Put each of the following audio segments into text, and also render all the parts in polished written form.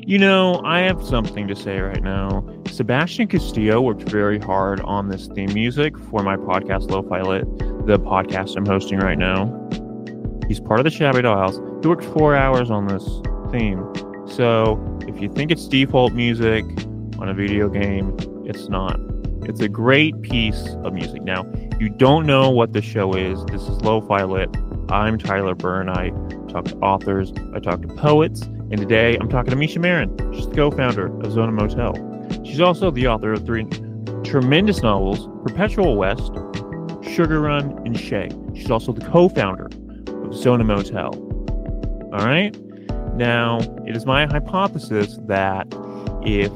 I have something to say right now. Sebastian Castillo worked very hard on this theme music for my podcast, Lo-Fi Lit, the podcast I'm hosting right now. He's part of the Shabby Doll House. He worked 4 hours on this theme. So if you think it's default music on a video game, it's not. It's a great piece of music. Now, you don't know what the show is. This is Lo-Fi Lit. I'm Tyler Byrne. I talk to authors. I talk to poets. And today I'm talking to Misha Marin. She's the co-founder of Zona Motel. She's also the author of 3 tremendous novels, Perpetual West, Sugar Run, and Shay. She's also the co-founder of Zona Motel. All right? Now, it is my hypothesis that if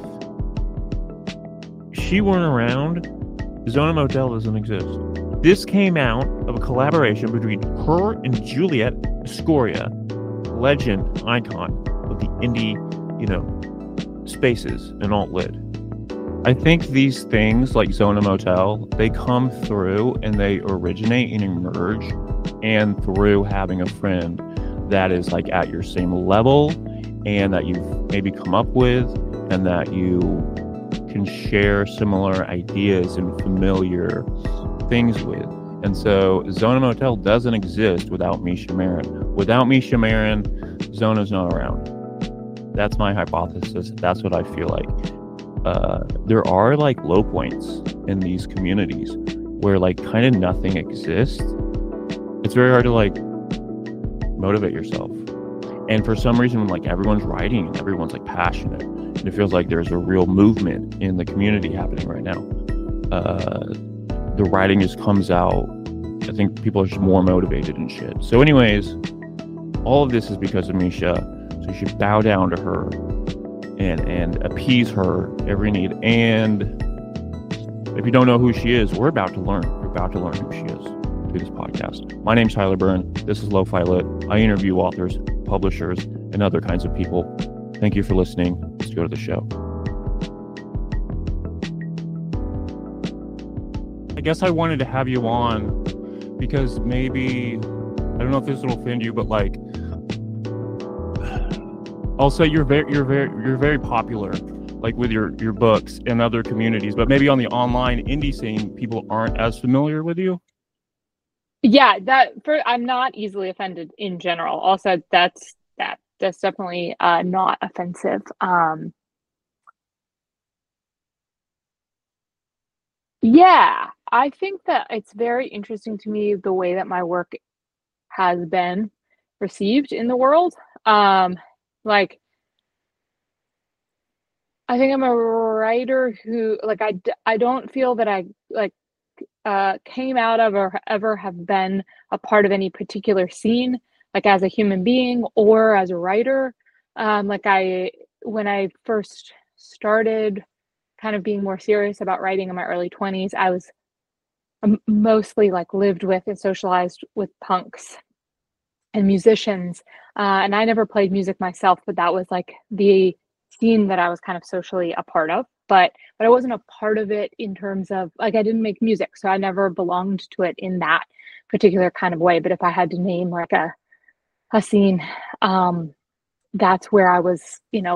she weren't around, Zona Motel doesn't exist. This came out of a collaboration between her and Juliet Escoria, legend, icon of the indie, spaces and alt-lit. I think these things like Zona Motel, they come through and they originate and emerge and through having a friend that is like at your same level and that you've maybe come up with and that you can share similar ideas and familiar things with. And so Zona Motel doesn't exist without Misha Marin. Without Misha Marin, Zona's not around. That's my hypothesis. That's what I feel like. There are like low points in these communities where like kind of nothing exists. It's very hard to like motivate yourself. And for some reason, when like everyone's writing and everyone's like passionate, and it feels like there's a real movement in the community happening right now. The writing just comes out. I think people are just more motivated and shit. So anyways, all of this is because of Misha. So you should bow down to her and appease her every need. And if you don't know who she is, we're about to learn. We're about to learn who she is through this podcast. My name's Tyler Byrne. This is Lo-Fi Lit. I interview authors, publishers, and other kinds of people. Thank you for listening. Let's go to the show. I guess I wanted to have you on because maybe, I don't know if this will offend you, but like, I'll say you're very popular, like with your books and other communities, but maybe on the online indie scene, people aren't as familiar with you. Yeah, I'm not easily offended in general. Also, that's definitely not offensive. Yeah, I think that it's very interesting to me the way that my work has been received in the world. Like, I think I'm a writer who, like, I don't feel that I, like, came out of or ever have been a part of any particular scene, like, as a human being or as a writer. When I first started kind of being more serious about writing in my early 20s, I was mostly, like, lived with and socialized with punks and musicians. And I never played music myself, but that was like the scene that I was kind of socially a part of. But I wasn't a part of it in terms of, like, I didn't make music, so I never belonged to it in that particular kind of way. But if I had to name like a scene, that's where I was,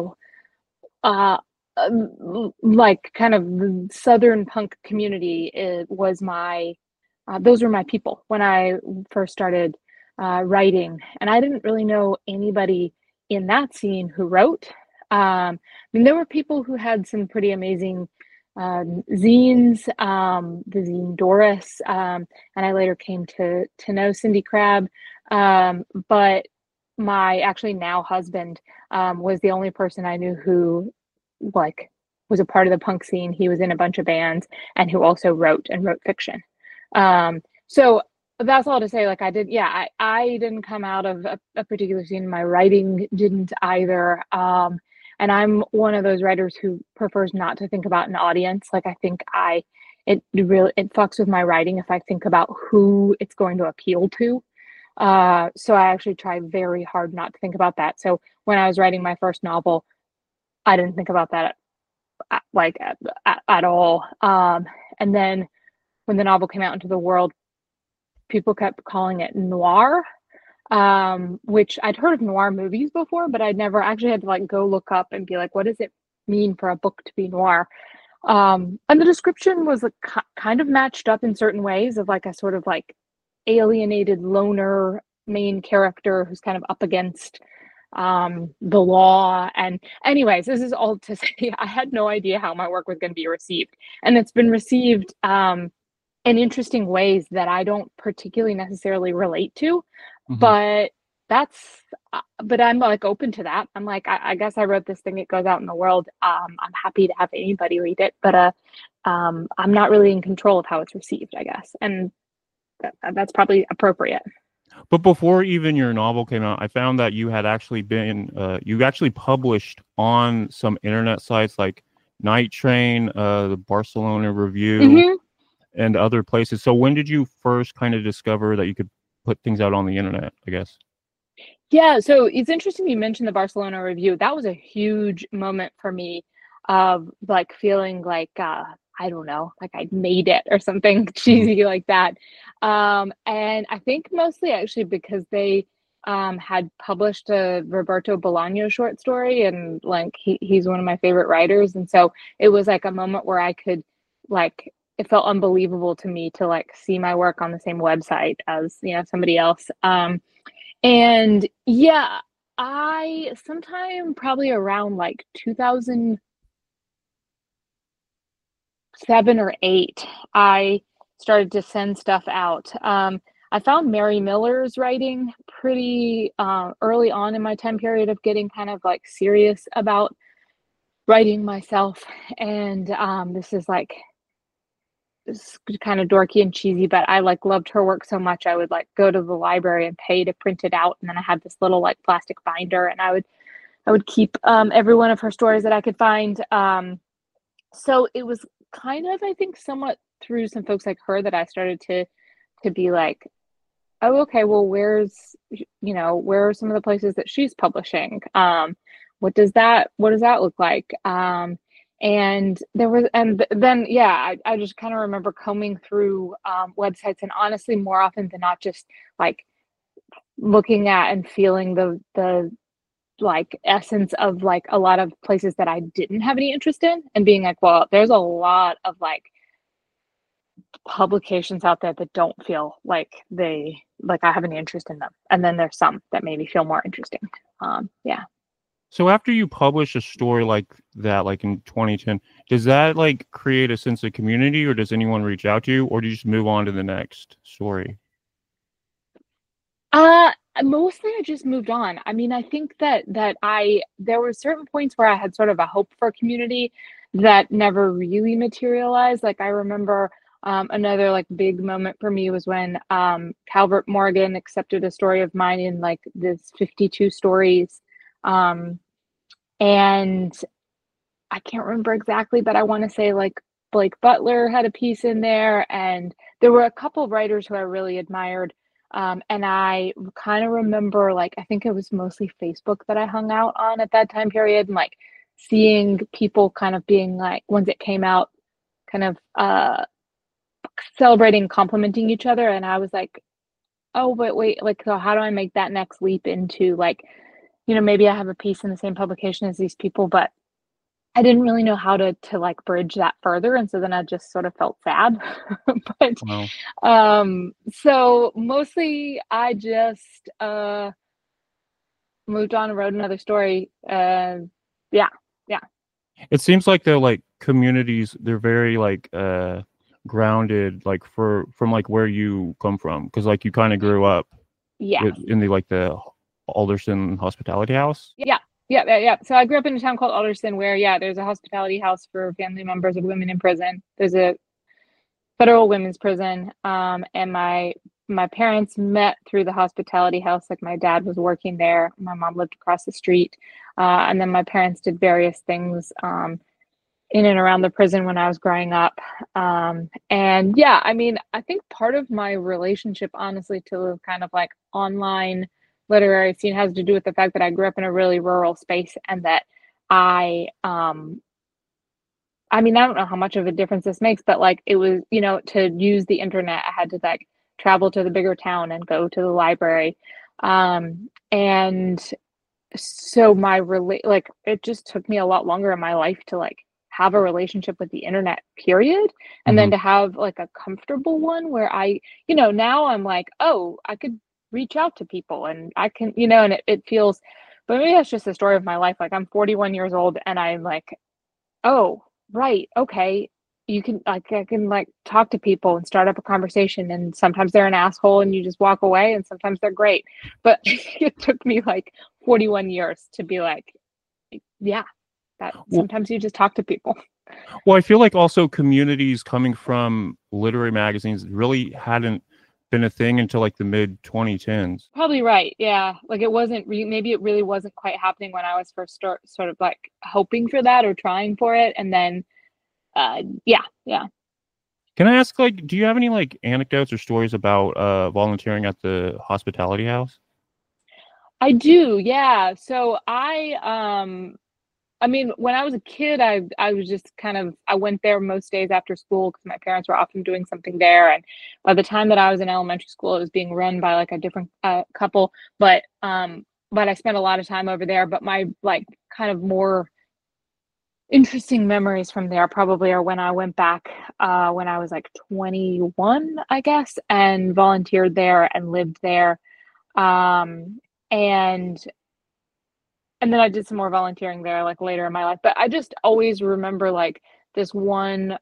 like kind of the Southern punk community. Those were my people when I first started writing, and I didn't really know anybody in that scene who wrote. I mean, there were people who had some pretty amazing zines, the zine Doris, and I later came to know Cindy Crabb. But my actually now husband was the only person I knew who like was a part of the punk scene. He was in a bunch of bands and who also wrote fiction. So that's all to say, like, I didn't come out of a particular scene. My writing didn't either. And I'm one of those writers who prefers not to think about an audience. Like, I think it fucks with my writing if I think about who it's going to appeal to. So I actually try very hard not to think about that. So when I was writing my first novel, I didn't think about that at all. And then when the novel came out into the world, people kept calling it noir. which I'd heard of noir movies before, but I'd never actually had to like go look up and be like, what does it mean for a book to be noir? And the description was like, kind of matched up in certain ways of like a sort of like alienated loner main character who's kind of up against the law. And anyways, this is all to say I had no idea how my work was going to be received, and it's been received in interesting ways that I don't particularly necessarily relate to, Hmm. but that's but I'm like open to that. I'm like, I guess I wrote this thing, it goes out in the world. I'm happy to have anybody read it, but I'm not really in control of how it's received, I guess, and that's probably appropriate. But before even your novel came out, I found that you actually published on some internet sites like Night Train, the Barcelona Review, Hmm. and other places. So when did you first kind of discover that you could put things out on the internet, I guess? Yeah, so it's interesting you mentioned the Barcelona Review. That was a huge moment for me of like feeling like I don't know, like I'd made it or something Mhm. cheesy like that. And I think mostly actually because they had published a Roberto Bolaño short story, and like he's one of my favorite writers, and so it was like a moment where I could like it felt unbelievable to me to like see my work on the same website as, somebody else. And yeah, I sometime probably around like 2007 or 8, I started to send stuff out. I found Mary Miller's writing pretty early on in my time period of getting kind of like serious about writing myself. And this is like it's kind of dorky and cheesy, but I like loved her work so much. I would like go to the library and pay to print it out, and then I had this little like plastic binder, and I would keep every one of her stories that I could find. So it was kind of, I think, somewhat through some folks like her that I started to be like, oh, okay, well, where are some of the places that she's publishing? What does that look like? And there was, and then, yeah, I just kind of remember combing through websites, and honestly, more often than not, just like looking at and feeling the like essence of like a lot of places that I didn't have any interest in, and being like, well, there's a lot of like publications out there that don't feel like I have any interest in them. And then there's some that maybe feel more interesting. Yeah. So after you publish a story like that, like in 2010, does that like create a sense of community, or does anyone reach out to you, or do you just move on to the next story? Uh Mostly I just moved on. I mean, I think that I there were certain points where I had sort of a hope for community that never really materialized. Like I remember another like big moment for me was when Calvert Morgan accepted a story of mine in like this 52 stories. Um and I can't remember exactly, but I want to say like Blake Butler had a piece in there, and there were a couple of writers who I really admired. And I kind of remember, like, I think it was mostly Facebook that I hung out on at that time period, and like seeing people kind of being like, once it came out, kind of celebrating, complimenting each other. And I was like, oh, but wait, like, so how do I make that next leap into like, maybe I have a piece in the same publication as these people, but I didn't really know how to like bridge that further, and so then I just sort of felt sad. But Well, so mostly I just moved on and wrote another story. Yeah, yeah, it seems like they're like communities. They're very like grounded, like from like where you come from, because like you kind of grew up yeah, in the Alderson Hospitality House. yeah, yeah, yeah, yeah. So I grew up in a town called Alderson, where yeah, there's a hospitality house for family members of women in prison. There's a federal women's prison. And my parents met through the hospitality house. Like my dad was working there, my mom lived across the street, and then my parents did various things in and around the prison when I was growing up. And yeah, I mean, I think part of my relationship, honestly, to the kind of like online literary scene has to do with the fact that I grew up in a really rural space, and that I I mean, I don't know how much of a difference this makes, but like it was, to use the internet, I had to like travel to the bigger town and go to the library. And so like it just took me a lot longer in my life to like have a relationship with the internet, period. And Hmm. then to have like a comfortable one where now I'm like, oh, I could reach out to people and I can, and it feels, but maybe that's just the story of my life. Like I'm 41 years old and I'm like, oh, right. Okay. You can like I can like talk to people and start up a conversation, and sometimes they're an asshole and you just walk away, and sometimes they're great. But it took me like 41 years to be like, yeah, that Well, sometimes you just talk to people. well, I feel like also communities coming from literary magazines really hadn't been a thing until like the mid 2010s. Probably right. Yeah. Like it wasn't maybe it really wasn't quite happening when I was first sort of like hoping for that or trying for it. And then yeah, yeah. Can I ask, like, do you have any like anecdotes or stories about volunteering at the hospitality house? I do, yeah. So I mean, when I was a kid, I was just kind of I went there most days after school because my parents were often doing something there. And by the time that I was in elementary school, it was being run by like a different couple. But I spent a lot of time over there. But my like kind of more interesting memories from there probably are when I went back when I was like 21, I guess, and volunteered there and lived there. Um, and and then I did some more volunteering there like later in my life. But I just always remember like this one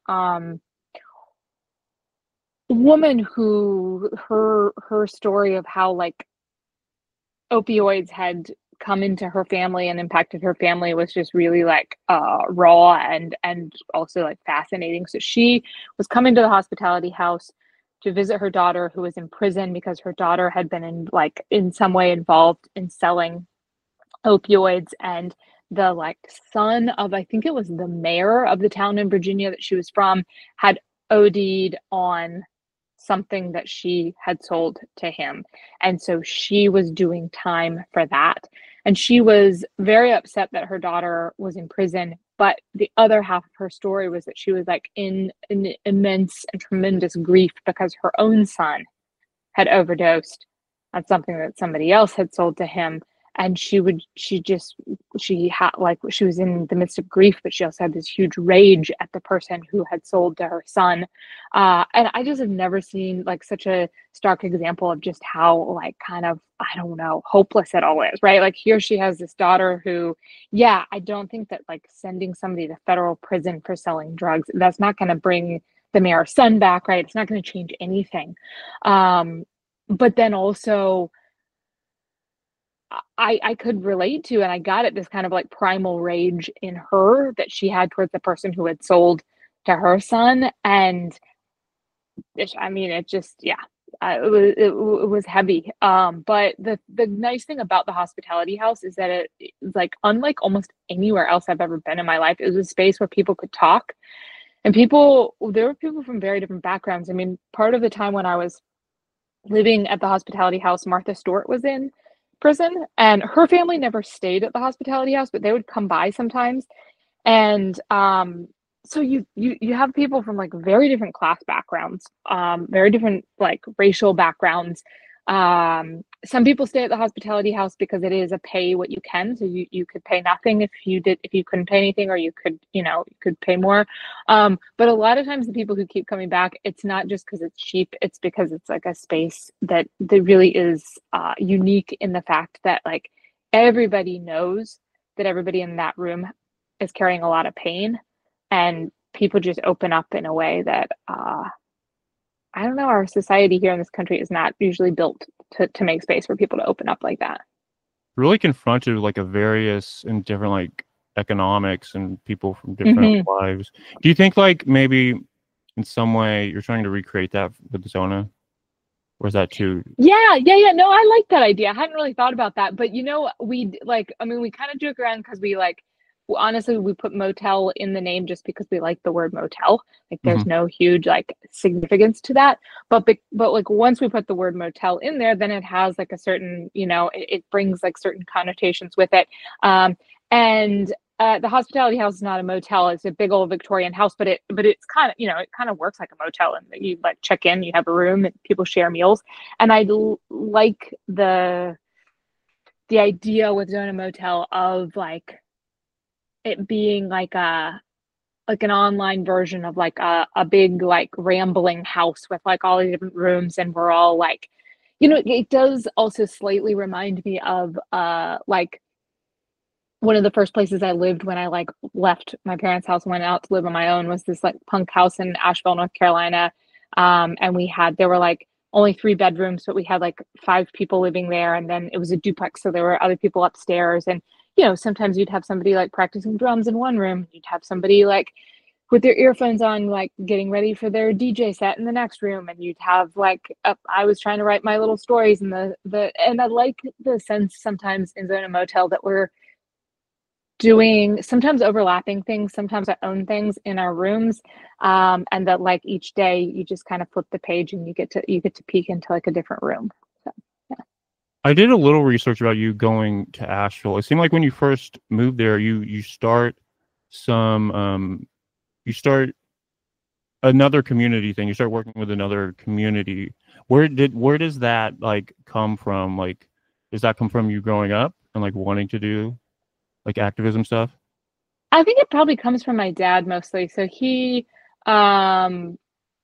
woman who her story of how like opioids had come into her family and impacted her family was just really like raw and also like fascinating. So she was coming to the hospitality house to visit her daughter who was in prison because her daughter had been in some way involved in selling opioids, and the like son of, I think it was the mayor of the town in Virginia that she was from, had OD'd on something that she had sold to him. And so she was doing time for that. And she was very upset that her daughter was in prison. But the other half of her story was that she was like in immense and tremendous grief because her own son had overdosed on something that somebody else had sold to him. And she had like she was in the midst of grief, but she also had this huge rage at the person who had sold to her son. And I just have never seen like such a stark example of just how like kind of, I don't know, hopeless it all is, right? Like here she has this daughter who, yeah, I don't think that like sending somebody to federal prison for selling drugs, that's not going to bring the mayor's son back, right? It's not going to change anything. Um, but then also I could relate to, and I got it, this kind of like primal rage in her that she had towards the person who had sold to her son. And I mean, it just, yeah, it was heavy. But the nice thing about the hospitality house is that it like unlike almost anywhere else I've ever been in my life, it was a space where people could talk, and there were people from very different backgrounds. I mean, part of the time when I was living at the hospitality house, Martha Stewart was in prison, and her family never stayed at the hospitality house, but they would come by sometimes. And so you have people from like very different class backgrounds, very different like racial backgrounds. Some people stay at the hospitality house because it is a pay what you can. So you could pay nothing if you couldn't pay anything, or you could, you could pay more. But a lot of times the people who keep coming back, it's not just because it's cheap, it's because it's like a space that really is unique in the fact that like everybody knows that everybody in that room is carrying a lot of pain, and people just open up in a way that I don't know, our society here in this country is not usually built to make space for people to open up like that. Really confronted with like a various and different like economics and people from different Hmm. lives. Do you think like maybe in some way you're trying to recreate that with Zona, or is that too? Yeah. No, I like that idea. I hadn't really thought about that, but we like, I mean, we kind of joke around because we like, honestly, we put motel in the name just because we like the word motel. Like, there's Mhm. no huge like significance to that, but like once we put the word motel in there, then it has like a certain, it brings like certain connotations with it. And the hospitality house is not a motel; it's a big old Victorian house, but it's kind of, it kind of works like a motel, and you like check in, you have a room, and people share meals. And like the idea with Zona Motel of like it being like an online version of like a big like rambling house with like all the different rooms, and we're all like, it does also slightly remind me of like one of the first places I lived when I like left my parents' house and went out to live on my own was this like punk house in Asheville, North Carolina. And there were like only 3 bedrooms, but we had like 5 people living there. And then it was a duplex. So there were other people upstairs. And, sometimes you'd have somebody like practicing drums in one room. You'd have somebody like with their earphones on, like getting ready for their DJ set in the next room. And you'd have like, I was trying to write my little stories and and I like the sense sometimes in Zona Motel that we're doing sometimes overlapping things, sometimes our own things in our rooms, and that like each day you just kind of flip the page and you get to peek into like a different room. So yeah. I did a little research about you going to Asheville. It seemed like when you first moved there, you start some you start another community thing. You start working with another community. Where does that like come from? Like, does that come from you growing up and like wanting to do like activism stuff? I think it probably comes from my dad mostly. So he um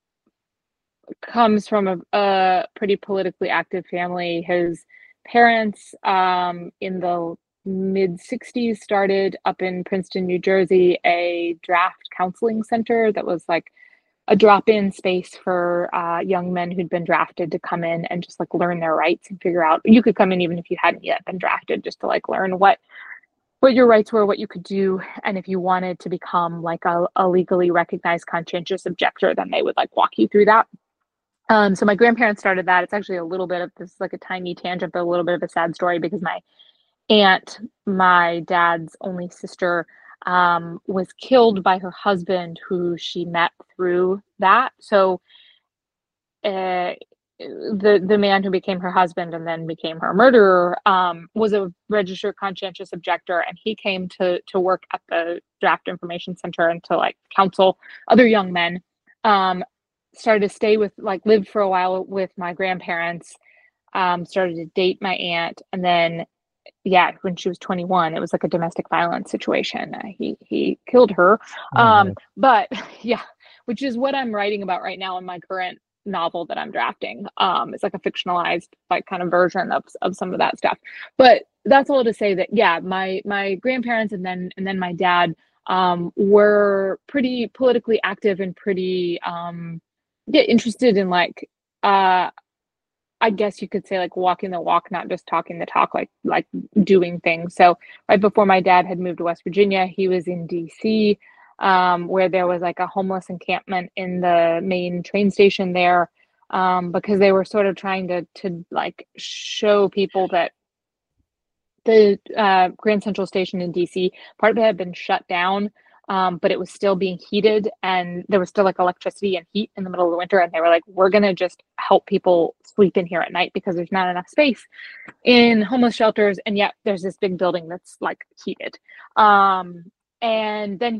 comes from a pretty politically active family. His parents, in the mid 60s, started up in Princeton, New Jersey, a draft counseling center that was like a drop-in space for young men who'd been drafted to come in and just like learn their rights and figure out. You could come in even if you hadn't yet been drafted, just to like learn what your rights were, what you could do, and if you wanted to become like a legally recognized conscientious objector, then they would like walk you through that. So my grandparents started that. It's actually a little bit of this, like a tiny tangent, but a little bit of a sad story because my aunt, my dad's only sister, was killed by her husband, who she met through that. So uh, the man who became her husband and then became her murderer, was a registered conscientious objector, and he came to work at the draft information center and to like counsel other young men. Started to stay with like lived for a while with my grandparents. Started to date my aunt, and then yeah, when she was 21, it was like a domestic violence situation. He killed her. Oh, But yeah, which is what I'm writing about right now in my current novel that I'm drafting. It's like a fictionalized like kind of version of some of that stuff. But that's all to say that yeah, my grandparents and then my dad were pretty politically active and pretty yeah, interested in like uh I guess you could say like walking the walk, not just talking the talk, like doing things. So right before my dad had moved to West Virginia, he was in DC, where there was like a homeless encampment in the main train station there, because they were sort of trying to like show people that the Grand Central Station in DC, part of it had been shut down, but it was still being heated, and there was still like electricity and heat in the middle of the winter. And they were like, "We're gonna just help people sleep in here at night because there's not enough space in homeless shelters, and yet there's this big building that's like heated." And then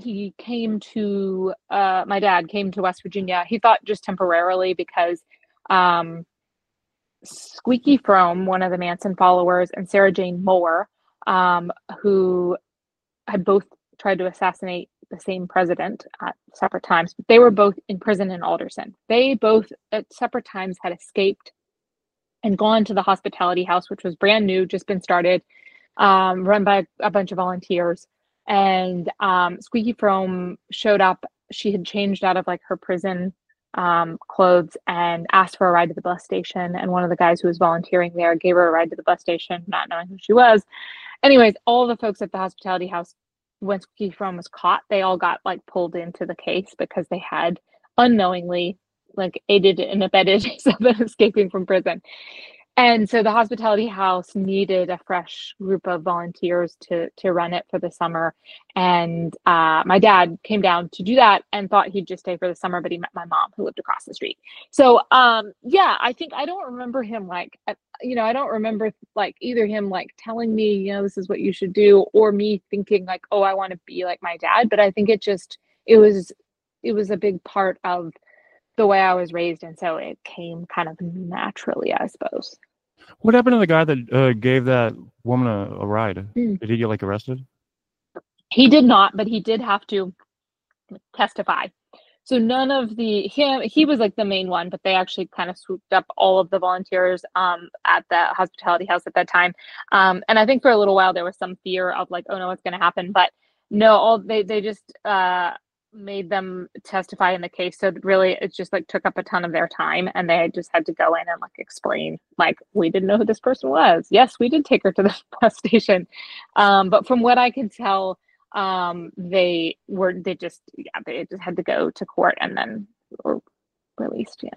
my dad came to West Virginia. He thought just temporarily because um, Squeaky Fromme, one of the Manson followers, and Sarah Jane Moore, who had both tried to assassinate the same president at separate times, but they were both in prison in Alderson. They both, at separate times, had escaped and gone to the hospitality house, which was brand new, just been started, run by a bunch of volunteers. And Squeaky Fromme showed up. She had changed out of like her prison clothes and asked for a ride to the bus station. And one of the guys who was volunteering there gave her a ride to the bus station, not knowing who she was. Anyways, all the folks at the hospitality house, when Squeaky Fromme was caught, they all got like pulled into the case because they had unknowingly like aided and abetted someone escaping from prison. And so the hospitality house needed a fresh group of volunteers to run it for the summer. And my dad came down to do that and thought he'd just stay for the summer, but he met my mom who lived across the street. So yeah, I think I don't remember him like, I don't remember like either him like telling me, this is what you should do, or me thinking like, oh, I want to be like my dad. But I think it was a big part of the way I was raised, and so it came kind of naturally, I suppose. What happened to the guy that gave that woman a ride? Mm. Did he get like arrested? He did not, but he did have to testify. So none of he was like the main one, but they actually kind of swooped up all of the volunteers at the hospitality house at that time. And I think for a little while there was some fear of like, oh no, what's going to happen? But no, all they just made them testify in the case. So really, it just like took up a ton of their time, and they just had to go in and like explain, like, we didn't know who this person was. Yes, we did take her to the bus station, but from what I could tell, they just had to go to court and then were released. Yeah.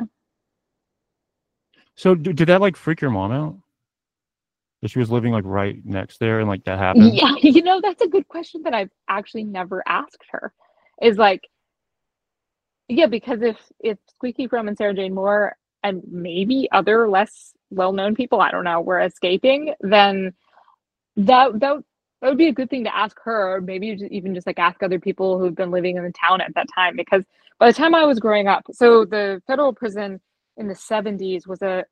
So did that like freak your mom out? That she was living like right next there and like that happened? Yeah, that's a good question that I've actually never asked her. Is like, yeah, because if Squeaky Fromme and Sarah Jane Moore and maybe other less well-known people, I don't know, were escaping, then that would be a good thing to ask her, or maybe even just like ask other people who've been living in the town at that time. Because by the time I was growing up, so the federal prison in the 70s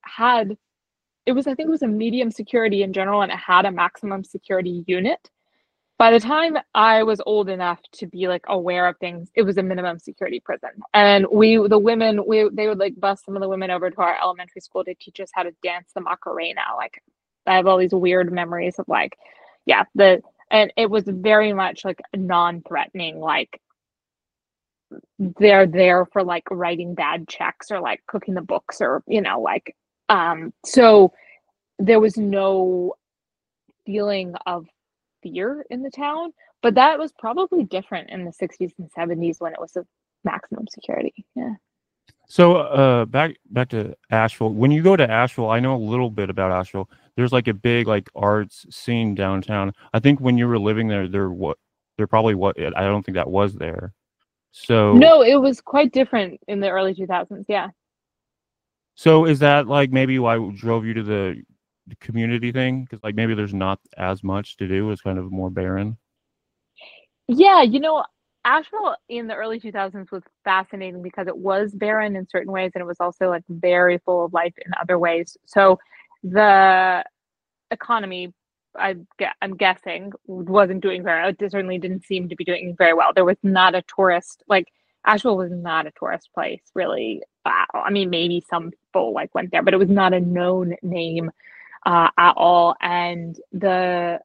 I think it was a medium security in general, and it had a maximum security unit. By the time I was old enough to be like aware of things, it was a minimum security prison. And they would like bus some of the women over to our elementary school to teach us how to dance the Macarena. Like, I have all these weird memories of like, yeah, and it was very much like non-threatening, like they're there for like writing bad checks or like cooking the books, or like so there was no feeling of fear in the town, but that was probably different in the 60s and 70s when it was a maximum security. Yeah. So back to Asheville. When you go to Asheville, I know a little bit about Asheville. There's like a big like arts scene downtown. I think when you were living there, there probably what I don't think that was there. So No, it was quite different in the early 2000s. Yeah. so is that like maybe why drove you to the community thing? Because like maybe there's not as much to do. It's kind of more barren. Yeah, Asheville in the early 2000s was fascinating because it was barren in certain ways, and it was also like very full of life in other ways. So the economy, I'm guessing, wasn't doing very well. It certainly didn't seem to be doing very well. There was not a tourist, like, Asheville was not a tourist place, really. I mean, maybe some people like went there, but it was not a known name at all. And the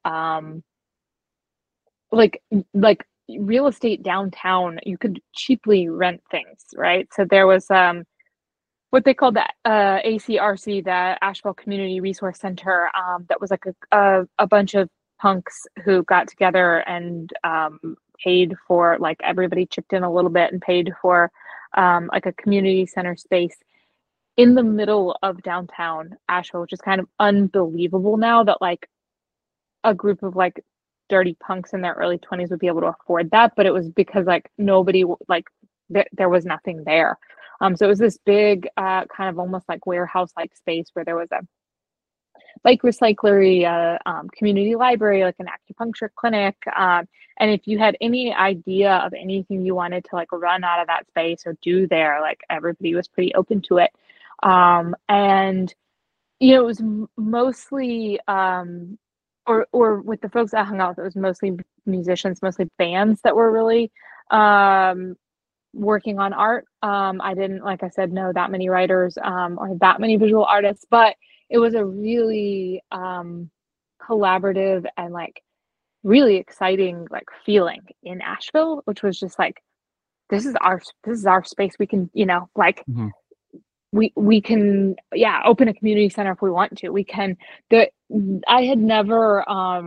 like real estate downtown, you could cheaply rent things, right? So there was what they called the ACRC, the Asheville Community Resource Center, that was like a bunch of punks who got together and paid for, like, everybody chipped in a little bit and paid for like a community center space in the middle of downtown Asheville, which is kind of unbelievable now that like a group of like dirty punks in their early 20s would be able to afford that, but it was because like nobody, like, there was nothing there. So it was this big kind of almost like warehouse like space where there was a bike recyclery, community library, like an acupuncture clinic, and if you had any idea of anything you wanted to like run out of that space or do there, like, everybody was pretty open to it. And it was mostly or with the folks I hung out with, it was mostly musicians, mostly bands that were really working on art. I didn't, like I said, know that many writers or that many visual artists, but it was a really collaborative and like really exciting like feeling in Asheville, which was just like, this is our space. We can, like, Mhm. we can, yeah, open a community center if we want to. We can. I had never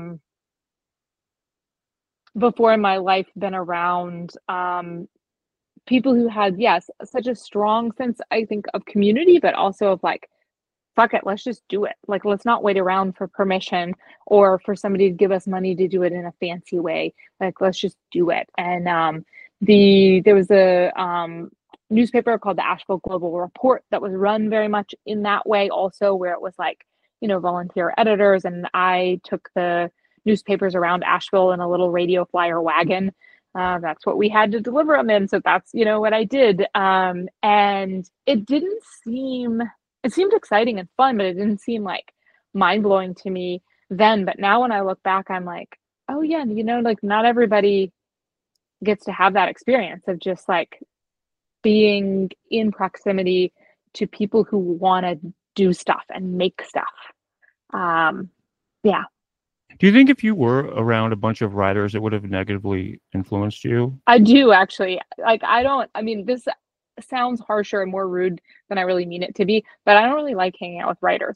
before in my life been around people who had, yes, such a strong sense, I think, of community, but also of like, fuck it, let's just do it. Like, let's not wait around for permission or for somebody to give us money to do it in a fancy way. Like, let's just do it. And there was a newspaper called the Asheville Global Report that was run very much in that way also, where it was like, volunteer editors, and I took the newspapers around Asheville in a little radio flyer wagon. That's what we had to deliver them in. So that's, what I did. And it seemed exciting and fun, but it didn't seem like mind-blowing to me then, but now when I look back, I'm like, "Oh, yeah, like, not everybody gets to have that experience of just, like, being in proximity to people who wanna do stuff and make stuff." Um, yeah, Do you think if you were around a bunch of writers, it would have negatively influenced you? I do actually. Like, I mean, this sounds harsher and more rude than I really mean it to be, but I don't really like hanging out with writers.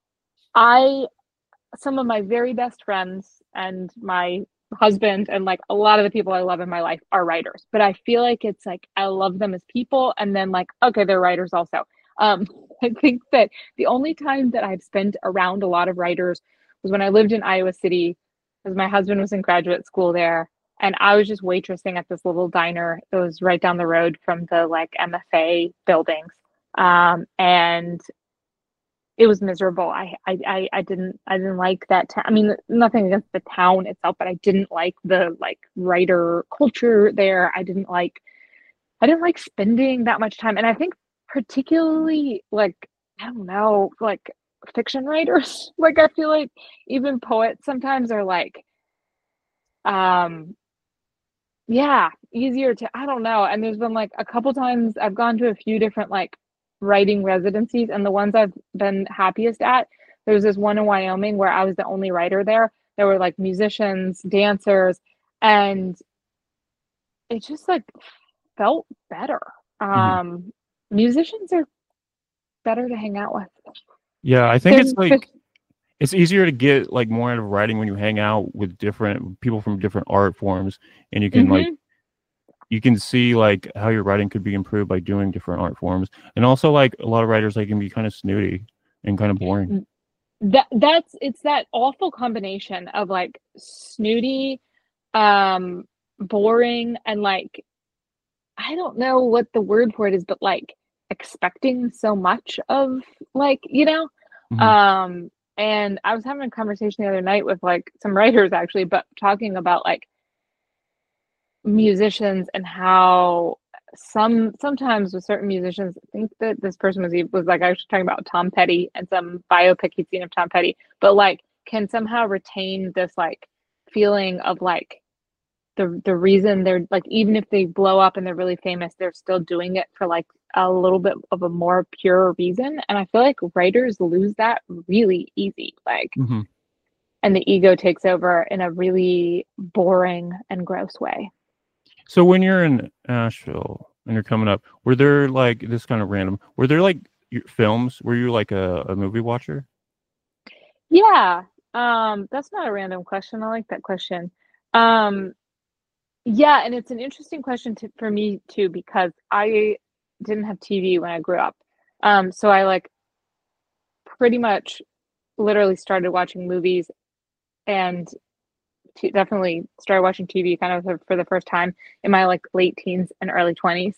I Some of my very best friends and my husband and, like, a lot of the people I love in my life are writers, but I feel like it's like I love them as people and then, like, okay, they're writers also. Um, I think that the only time that I've spent around a lot of writers was when I lived in Iowa City, because my husband was in graduate school there, and I was just waitressing at this little diner that was right down the road from the, like, MFA buildings, and it was miserable. I didn't like that town. I mean, nothing against the town itself, but I didn't like the, like, writer culture there. I didn't like spending that much time, and I think particularly, like, I don't know, like, fiction writers. Like, I feel like even poets sometimes are, like, um yeah, easier to I don't know, and there's been, like, a couple times I've gone to a few different, like, writing residencies, and the ones I've been happiest at, there's this one in Wyoming where I was the only writer there. There were, like, musicians, dancers, and it just, like, felt better. Mhm. Um, Musicians are better to hang out with. Yeah, I think They're it's f like it's easier to get like more out of writing when you hang out with different people from different art forms, and Mhm. you can see like how your writing could be improved by doing different art forms. And also like a lot of writers like can be kind of snooty and kind of boring. That's it's that awful combination of, like, snooty, um, boring, and, like, I don't know what the word for it is, but, like, expecting so much of, like, Mhm. Um, and I was having a conversation the other night with, like, some writers actually, but talking about, like, musicians and how sometimes with certain musicians, I think that this person was, like, actually talking about Tom Petty and some biopic he'd seen of Tom Petty, but, like, can somehow retain this, like, feeling of, like, the reason they're like, even if they blow up and they're really famous, they're still doing it for, like, a little bit of a more pure reason, and I feel like writers lose that really easy, like, Mhm. and the ego takes over in a really boring and gross way. So when you're in Asheville and you're coming up, were there like this kind of random? Were there like films? Were you like a movie watcher? Yeah, that's not a random question, I like that question. Um, yeah, and it's an interesting question for me too because I didn't have TV when I grew up. So I, like, pretty much literally started watching movies and definitely started watching TV kind of for the first time in my, like, late teens and early 20s.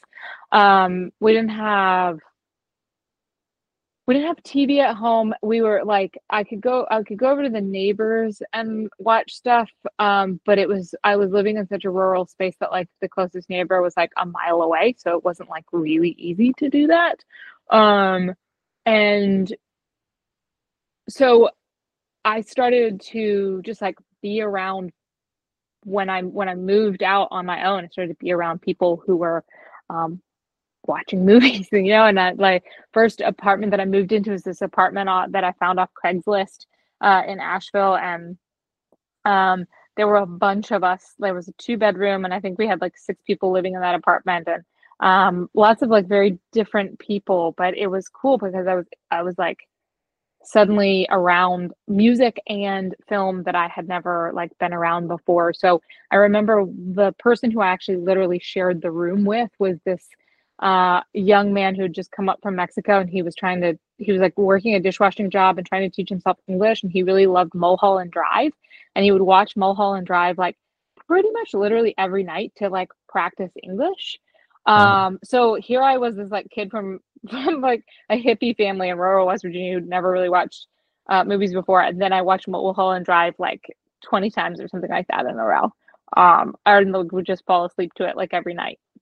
We didn't have TV at home. We were like I could go over to the neighbors and watch stuff, but I was living in such a rural space that, like, the closest neighbor was, like, a mile away, so it wasn't, like, really easy to do that. Um, and so I started to just, like, be around when I moved out on my own. I started to be around people who were, um, watching movies, and that, like, first apartment that I moved into was this apartment, that I found off Craigslist, in Asheville, and, um, there were a bunch of us. There was a two-bedroom, and I think we had, like, 6 people living in that apartment, and, lots of, like, very different people, but it was cool because I was, like, suddenly around music and film that I had never, like, been around before. So I remember the person who I actually literally shared the room with was this young man who had just come up from Mexico, and he was, like, working a dishwashing job and trying to teach himself English, and he really loved Mulholland Drive, and he would watch Mulholland Drive, like, pretty much literally every night to, like, practice English. Wow. So here I was, this, like, kid from from, like, a hippie family in rural West Virginia who'd never really watched, movies before, and then I watched Mulholland Drive, like, 20 times or something like that in a row. Or, like, would just fall asleep to it, like, every night.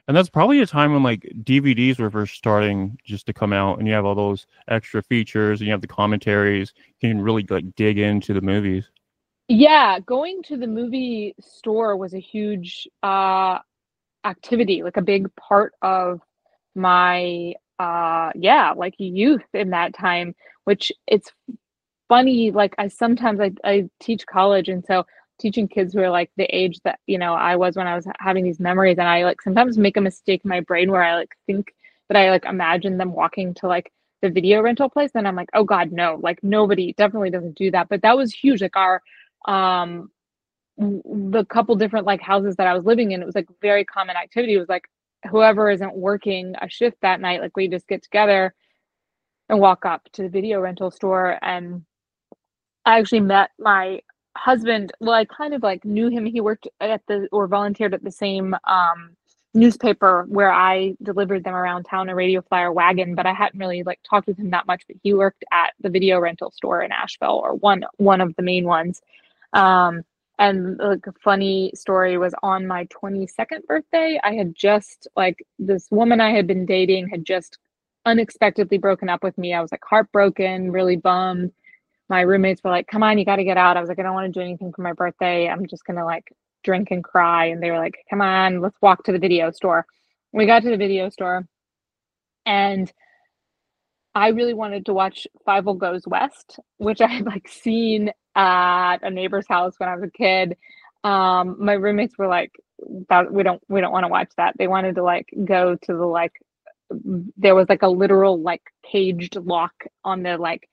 And that's probably a time when like DVDs were first starting just to come out, and you have all those extra features, and you have the commentaries. You can really like dig into the movies. Yeah, going to the movie store was a huge activity, like a big part of my yeah, like youth in that time, which it's funny, like I sometimes I teach college, and so teaching kids who are like the age that, I was when I was having these memories, and I like sometimes make a mistake in my brain where I like think that I like imagine them walking to like the video rental place, and I'm like, oh God, no, like nobody definitely doesn't do that. But that was huge. Like our um the couple different like houses that I was living in, it was like very common activity. It was like whoever isn't working a shift that night, like we just get together and walk up to the video rental store. And I actually met my husband. Well, I kind of like knew him. He worked at the or volunteered at the same newspaper where I delivered them around town, a radio flyer wagon, but I hadn't really like talked with him that much. But he worked at the video rental store in Asheville, or one of the main ones. Um, and like a funny story was on my 22nd birthday, I had just like this woman I had been dating had just unexpectedly broken up with me. I was like heartbroken, really bummed. My roommates were like, "Come on, you got to get out." I was like, "I don't want to do anything for my birthday. I'm just gonna like drink and cry." And they were like, "Come on, let's walk to the video store." We got to the video store, and I really wanted to watch Fievel Goes West, which I had like seen at a neighbor's house when I was a kid. My roommates were like, "That we don't want to watch that." They wanted to like go to the like there was like a literal like caged lock on the like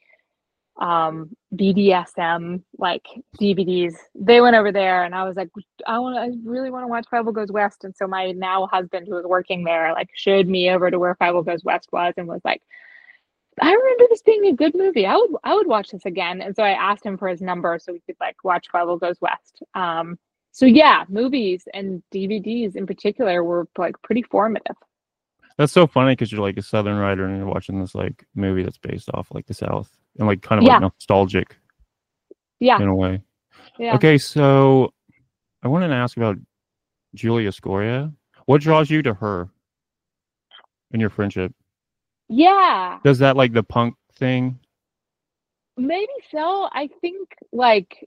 BDSM like DVDs. They went over there, and I was like, I really want to watch Fievel Goes West. And so my now husband, who was working there, like showed me over to where Fievel Goes West was, and was like, I remember this being a good movie. I would watch this again. And so I asked him for his number so we could like watch Fievel Goes West. So yeah, movies and DVDs in particular were like pretty formative. That's so funny because you're like a Southern writer and you're watching this like movie that's based off like the South and like kind of like Yeah, nostalgic yeah, in a way. yeah. Okay, so I wanted to ask about Julia Scoria. What draws you to her in your friendship? Yeah, Does that like the punk thing? maybe so. I think like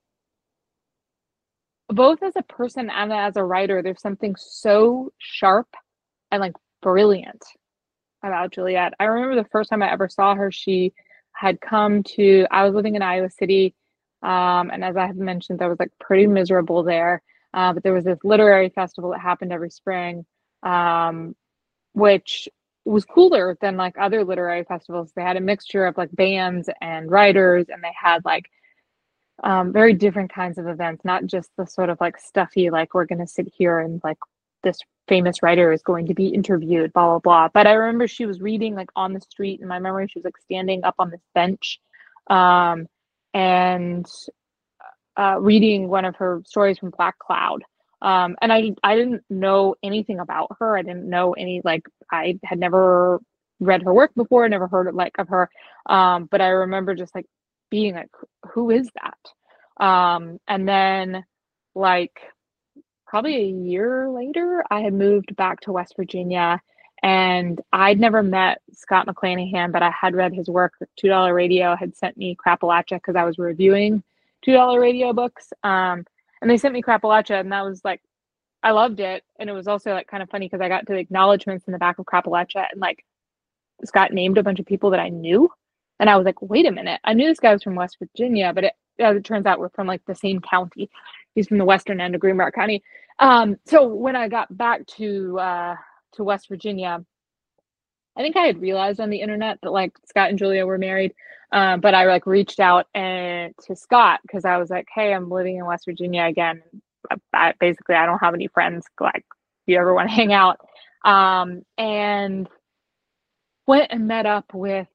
both as a person and as a writer, there's something so sharp and like brilliant about Juliet. I remember the first time I ever saw her, she had come to, I was living in Iowa City. And as I had mentioned, I was like pretty miserable there. But there was this literary festival that happened every spring, um, which was cooler than like other literary festivals. They had a mixture of like bands and writers, and they had like very different kinds of events, not just the sort of like stuffy, like we're going to sit here and like this famous writer is going to be interviewed, blah, blah, blah. But I remember she was reading like on the street. In my memory, she was like standing up on this bench um, and reading one of her stories from Black Cloud. And I didn't know anything about her. I didn't know any, like, I had never read her work before, never heard like of her. But I remember just like being like, who is that? And then like probably a year later, I had moved back to West Virginia, and I'd never met Scott McClanahan, but I had read his work. $2 Radio had sent me Crapalacha because I was reviewing $2 Radio books. And they sent me Crapalacha, and that was like, I loved it. And it was also like kind of funny because I got to the acknowledgments in the back of Crapalacha, and like Scott named a bunch of people that I knew. And I was like, wait a minute. I knew this guy was from West Virginia, but as it turns out, we're from like the same county. He's from the western end of Greenbrier County. So when I got back to West Virginia, I think I had realized on the internet that like Scott and Julia were married. But I like reached out and to Scott because I was like, hey, I'm living in West Virginia again. Basically, I don't have any friends. Like, if you ever want to hang out? And went and met up with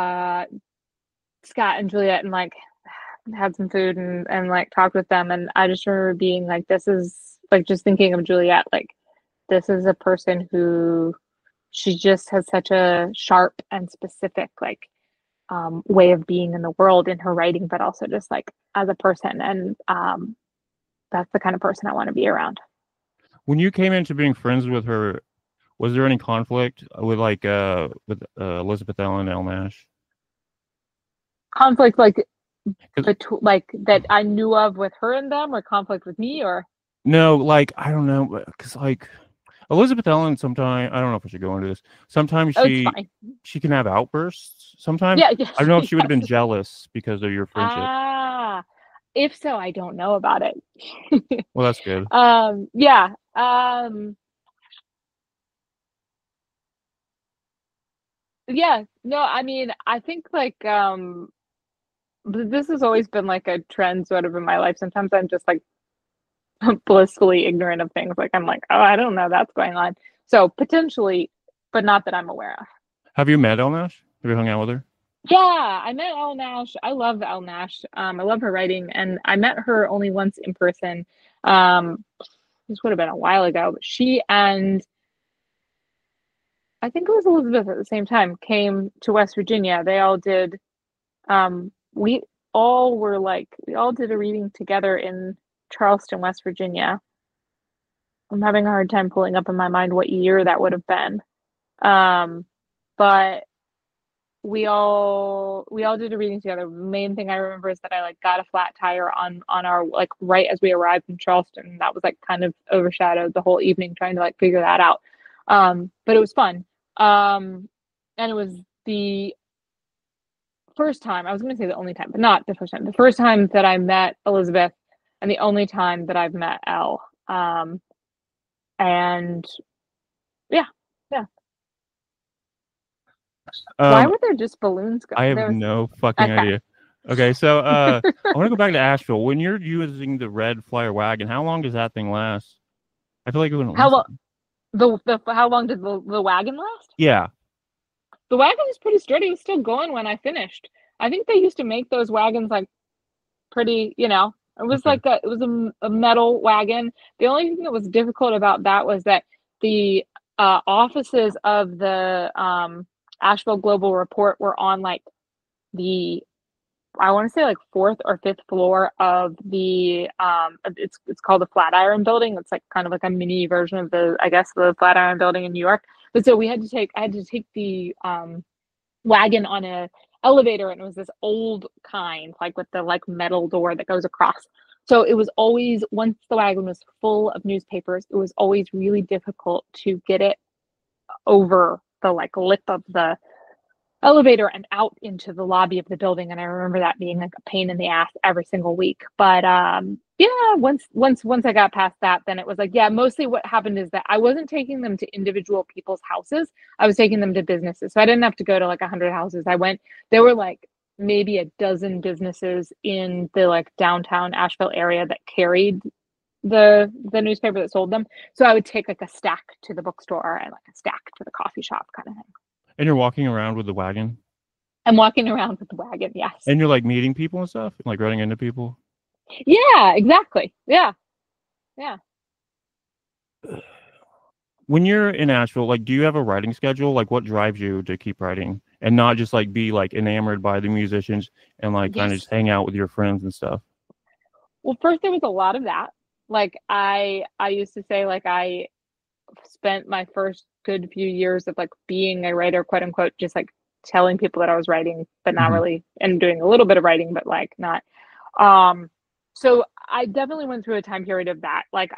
Scott and Juliet, and like had some food and like talked with them. And I just remember being like, this is like just thinking of Juliet, like this is a person who she just has such a sharp and specific like way of being in the world in her writing, but also just like as a person. And that's the kind of person I want to be around. When you came into being friends with her, Was there any conflict with Elizabeth Ellen and Elle Nash? Conflict like Cause, like that I knew of with her and them, or conflict with me, or no, like I don't know, because like Elizabeth Ellen, sometimes I don't know if I should go into this. Sometimes oh, it's fine. she can have outbursts. Sometimes Yeah, I yes, don't know if she would have been yes. jealous because of your friendship. Ah, if so, I don't know about it. Well, that's good. Yeah. Yeah. No, I mean, I think like this has always been like a trend sort of in my life. Sometimes I'm just like blissfully ignorant of things. Like I'm like, oh, I don't know that's going on. So potentially, but not that I'm aware of. Have you met Elle Nash? Have you hung out with her? Yeah, I met Elle Nash. I love Elle Nash. I love her writing, and I met her only once in person. Um, this would have been a while ago, but she and I think it was Elizabeth at the same time came to West Virginia. They all did. We all were like we all did a reading together in Charleston, West Virginia. I'm having a hard time pulling up in my mind what year that would have been. Um, but we all did a reading together. The main thing I remember is that I like got a flat tire on our like right as we arrived in Charleston. That was like kind of overshadowed the whole evening trying to like figure that out. But it was fun. And it was the first time, I was going to say the only time, but not the first time. The first time that I met Elizabeth and the only time that I've met Elle. And yeah, yeah. Why Um, were there just balloons go I have there was no fucking okay. idea. Okay, so I want to go back to Asheville. When you're using the red flyer wagon, how long does that thing last? I feel like it wouldn't How last. long the how long did the wagon last? Yeah. The wagon was pretty sturdy. It was still going when I finished. I think they used to make those wagons like pretty, it was Okay. like a metal wagon. The only thing that was difficult about that was that the offices of the Asheville Global Report were on like the I want to say like fourth or fifth floor of the it's called the Flatiron Building. It's like kind of like a mini version of the I guess the Flatiron Building in New York. But so I had to take the wagon on a elevator, and it was this old kind like with the like metal door that goes across. So it was always once the wagon was full of newspapers, it was always really difficult to get it over the like lip of the elevator and out into the lobby of the building. And I remember that being like a pain in the ass every single week. But yeah, once I got past that, then it was like, yeah, mostly what happened is that I wasn't taking them to individual people's houses. I was taking them to businesses. So I didn't have to go to like 100 houses. There were like maybe a dozen businesses in the like downtown Asheville area that carried the newspaper that sold them. So I would take like a stack to the bookstore and like a stack to the coffee shop kind of thing. And you're walking around with the wagon, I'm walking around with the wagon, yes. and you're like meeting people and stuff, like running into people. Yeah, exactly. Yeah, yeah. When you're in Asheville, like, do you have a writing schedule? Like, what drives you to keep writing and not just like be like enamored by the musicians and like kind of Yes. just hang out with your friends and stuff? Well, first there was a lot of that. Like I used to say like I spent my first good few years of like being a writer, quote unquote, just like telling people that I was writing, but not Hmm. really, and doing a little bit of writing, but like not. Um, so I definitely went through a time period of that. Like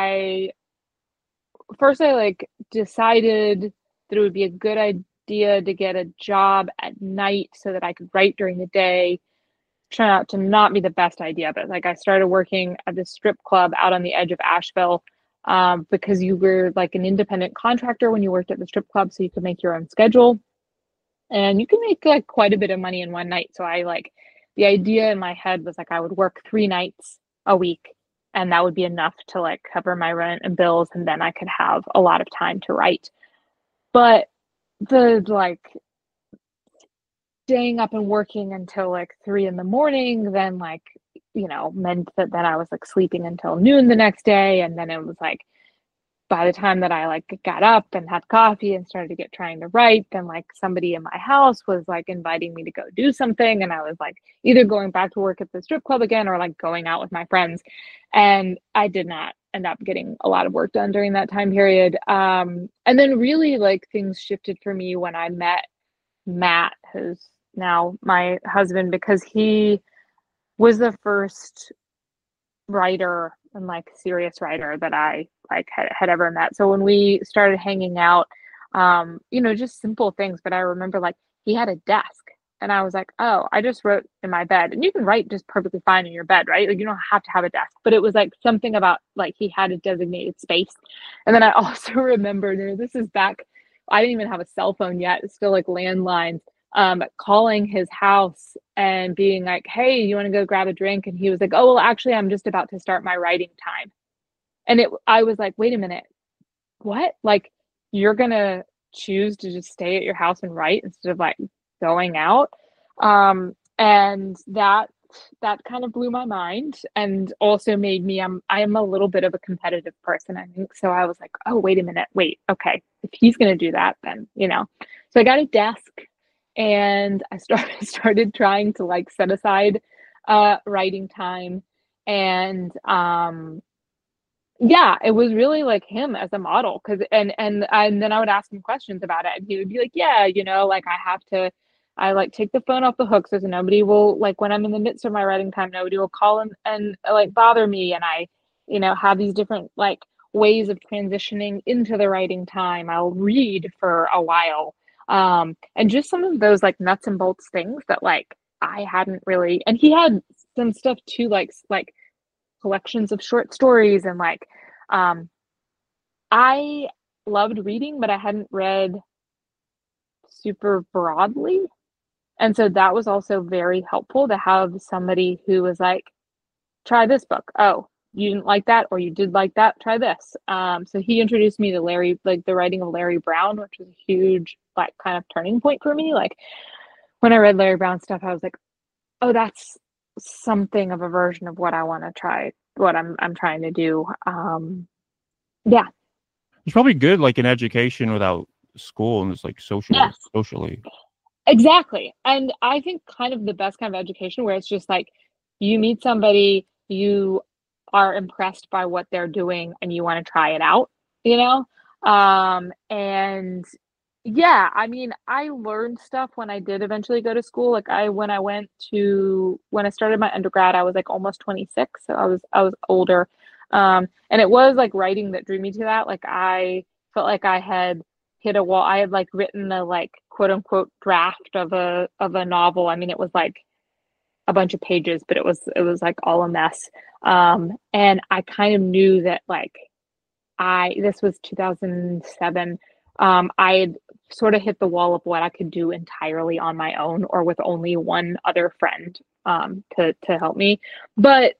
I like decided that it would be a good idea to get a job at night so that I could write during the day. Turned out to not be the best idea, but like I started working at this strip club out on the edge of Asheville, because you were like an independent contractor when you worked at the strip club, so you could make your own schedule and you can make like quite a bit of money in one night. So I like the idea in my head was like I would work 3 nights a week, and that would be enough to like cover my rent and bills, and then I could have a lot of time to write. But the like staying up and working until like 3 in the morning, then like, meant that then I was like sleeping until noon the next day. And then it was like by the time that I like got up and had coffee and started to get trying to write, then like somebody in my house was like inviting me to go do something. And I was like either going back to work at the strip club again or like going out with my friends. And I did not end up getting a lot of work done during that time period. And then really like things shifted for me when I met Matt, who's now my husband, because he was the first writer and like serious writer that I like had ever met. So when we started hanging out, just simple things, but I remember like he had a desk and I was like, oh, I just wrote in my bed. And you can write just perfectly fine in your bed, right? Like you don't have to have a desk, but it was like something about like he had a designated space. And then I also remember, this is back, I didn't even have a cell phone yet. It's still like landlines, calling his house and being like, hey, you want to go grab a drink? And he was like, oh, well, actually, I'm just about to start my writing time. And I was like, wait a minute, what? Like, you're gonna choose to just stay at your house and write instead of like going out? And that kind of blew my mind and also made me, I'm a little bit of a competitive person, I think. So I was like, oh, wait a minute, wait, okay, if he's gonna do that, then, So I got a desk and I started trying to like set aside writing time. And yeah, it was really like him as a model, because and then I would ask him questions about it and he would be like, yeah, like I like take the phone off the hook so that nobody will, like, when I'm in the midst of my writing time, nobody will call and like bother me. And I have these different like ways of transitioning into the writing time. I'll read for a while, and just some of those like nuts and bolts things that like I hadn't really. And he had some stuff too, like collections of short stories and like I loved reading, but I hadn't read super broadly. And so that was also very helpful to have somebody who was like, try this book. Oh, you didn't like that, or you did like that, try this. So he introduced me to the writing of Larry Brown, which was a huge like kind of turning point for me. Like when I read Larry Brown stuff, I was like, oh, that's something of a version of what I want to try, what I'm trying to do. Yeah. It's probably good, like an education without school and just like Yes. socially. Exactly. And I think kind of the best kind of education where it's just like you meet somebody, you are impressed by what they're doing and you want to try it out, you know? And yeah, I mean, I learned stuff when I did eventually go to school. Like when I started my undergrad, I was like almost 26, so I was older. And it was like writing that drew me to that. Like I felt like I had hit a wall. I had like written a like quote unquote draft of a novel. I mean, it was like a bunch of pages, but it was like all a mess. And I kind of knew that like this was 2007. I had sort of hit the wall of what I could do entirely on my own or with only one other friend to help me. But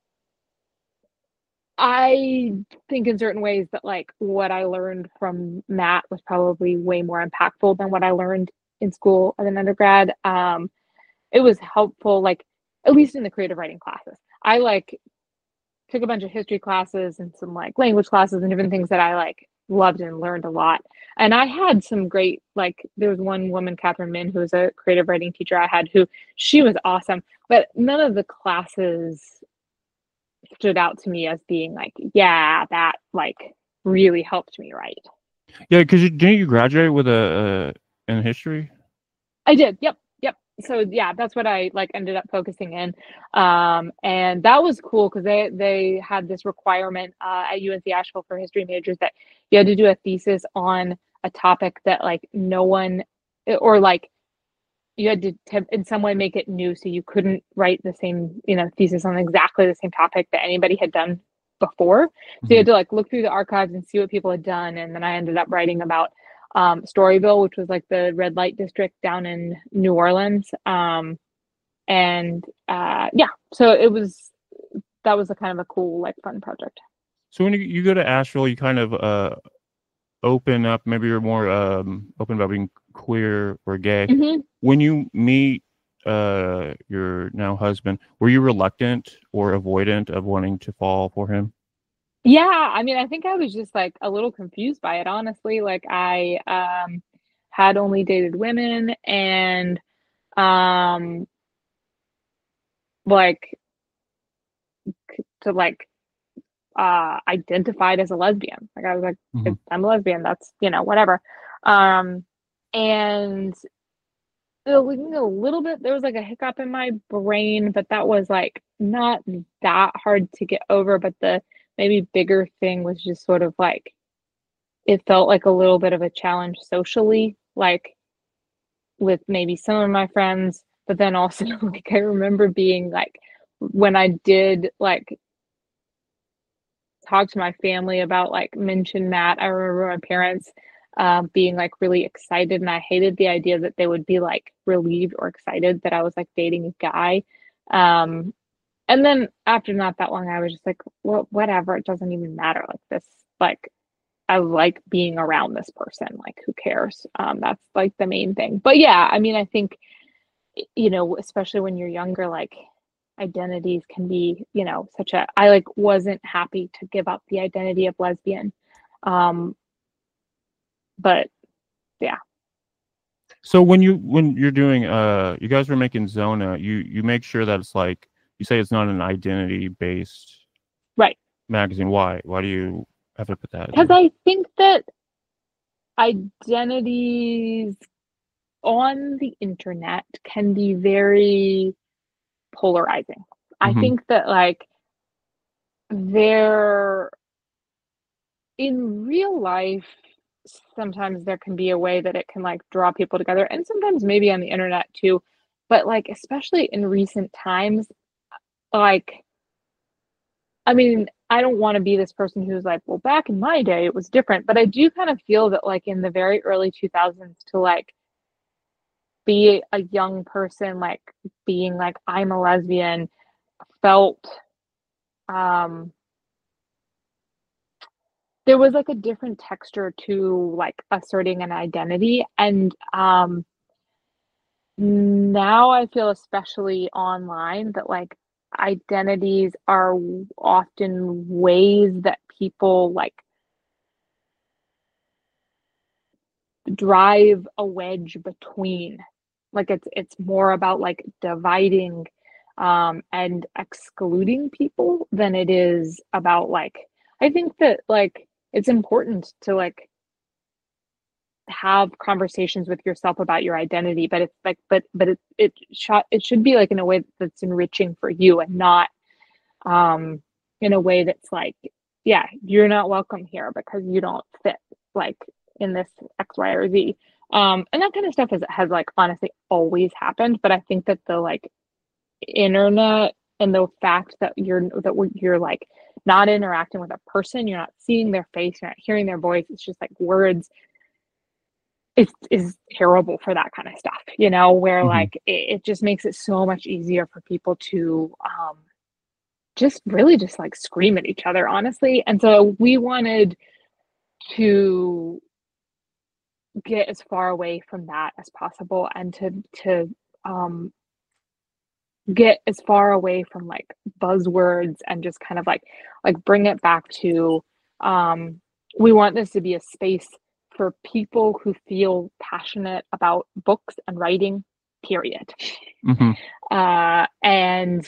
I think in certain ways that like what I learned from Matt was probably way more impactful than what I learned in school as an undergrad. It was helpful, like at least in the creative writing classes. I like took a bunch of history classes and some like language classes and different things that I like loved and learned a lot. And I had some great, like there was one woman, Catherine Min, who was a creative writing teacher I had, who she was awesome, but none of the classes stood out to me as being like, yeah, that like really helped me write. Yeah, because didn't you graduate with a in history? I did. Yep. Yep. So yeah, that's what I like ended up focusing in. And that was cool because they had this requirement at UNC Asheville for history majors that you had to do a thesis on a topic that like no one, or like you had to in some way make it new, so you couldn't write the same thesis on exactly the same topic that anybody had done before. So you had to like look through the archives and see what people had done. And then I ended up writing about Storyville, which was like the red light district down in New Orleans. And yeah, so that was a kind of a cool like fun project. So when you go to Asheville, you kind of open up. Maybe you're more open about being queer or gay. Mm-hmm. When you meet your now husband, were you reluctant or avoidant of wanting to fall for him? Yeah, I mean, I think I was just like a little confused by it, honestly. Like I had only dated women and um like to like identified as a lesbian. Like I was like, Hmm. I'm a lesbian. That's, whatever. Um, and a little bit, there was like a hiccup in my brain, but that was like not that hard to get over. But the maybe bigger thing was just sort of like, it felt like a little bit of a challenge socially, like with maybe some of my friends, but then also like I remember being like when I did like talk to my family about like mention Matt, I remember my parents being like really excited, and I hated the idea that they would be like relieved or excited that I was like dating a guy. Um, and then after not that long, I was just like, well, whatever, it doesn't even matter. Like this, like I like being around this person. Like, who cares? That's like the main thing. But yeah, I mean, I think, especially when you're younger, like identities can be, such a, I like wasn't happy to give up the identity of lesbian. Um, but yeah. So when you're doing you guys were making Zona, you make sure that it's like you say it's not an identity based Right. magazine. Why? Why do you have to put that in Because there? I think that identities on the internet can be very polarizing. I Hmm. think that like there in real life, sometimes there can be a way that it can like draw people together, and sometimes maybe on the internet too. But like, especially in recent times, like, I mean, I don't want to be this person who's like, well, back in my day, it was different. But I do kind of feel that, like, in the very early 2000s, to like be a young person, like being like, I'm a lesbian, felt, um, there was like a different texture to like asserting an identity. And now I feel, especially online, that like identities are often ways that people like drive a wedge between. Like it's more about like dividing and excluding people than it is about like, I think that like it's important to like have conversations with yourself about your identity, but it's like, but it should be like in a way that's enriching for you, and not um in a way that's like, yeah, you're not welcome here because you don't fit like in this X, Y, or Z. And that kind of stuff has like honestly always happened, but I think that the like internet and the fact that you're like not interacting with a person, you're not seeing their face, you're not hearing their voice, it's just like words, is terrible for that kind of stuff, where Hmm. like it just makes it so much easier for people to just really just like scream at each other, honestly. And so we wanted to get as far away from that as possible, and to um get as far away from like buzzwords, and just kind of like bring it back to um we want this to be a space for people who feel passionate about books and writing, period. Hmm. And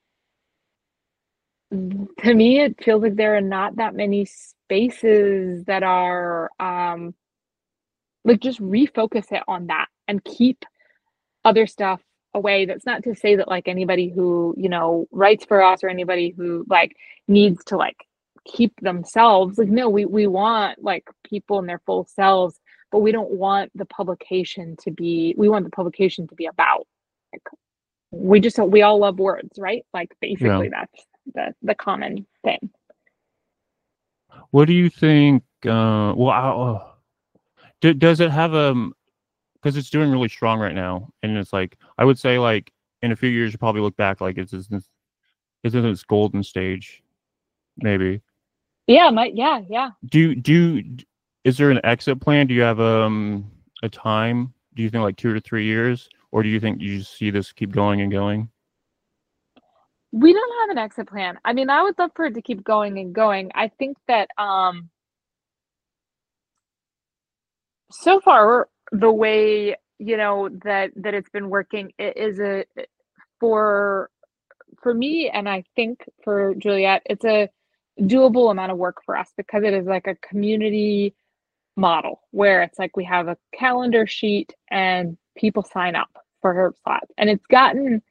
to me, it feels like there are not that many spaces that are like, just refocus it on that and keep other stuff away. That's not to say that like anybody who, writes for us, or anybody who like needs to like keep themselves, like, no, we want like people in their full selves, but we don't want the publication to be, we want the publication to be about like, we all love words, right? Like Yeah. basically that's the common thing. What do you think? Well, does it have because it's doing really strong right now, and it's like I would say like in a few years you probably look back like it's in its golden stage maybe. Yeah, yeah. Is there an exit plan? Do you have a time? Do you think like 2 to 3 years, or do you think you just see this keep going and going? We don't have an exit plan. I mean, I would love for it to keep going and going. I think that so far the way, that it's been working, it is a for for me, and I think for Juliet, it's a doable amount of work for us because it is like a community model where it's like we have a calendar sheet and people sign up for her slots. And it's gotten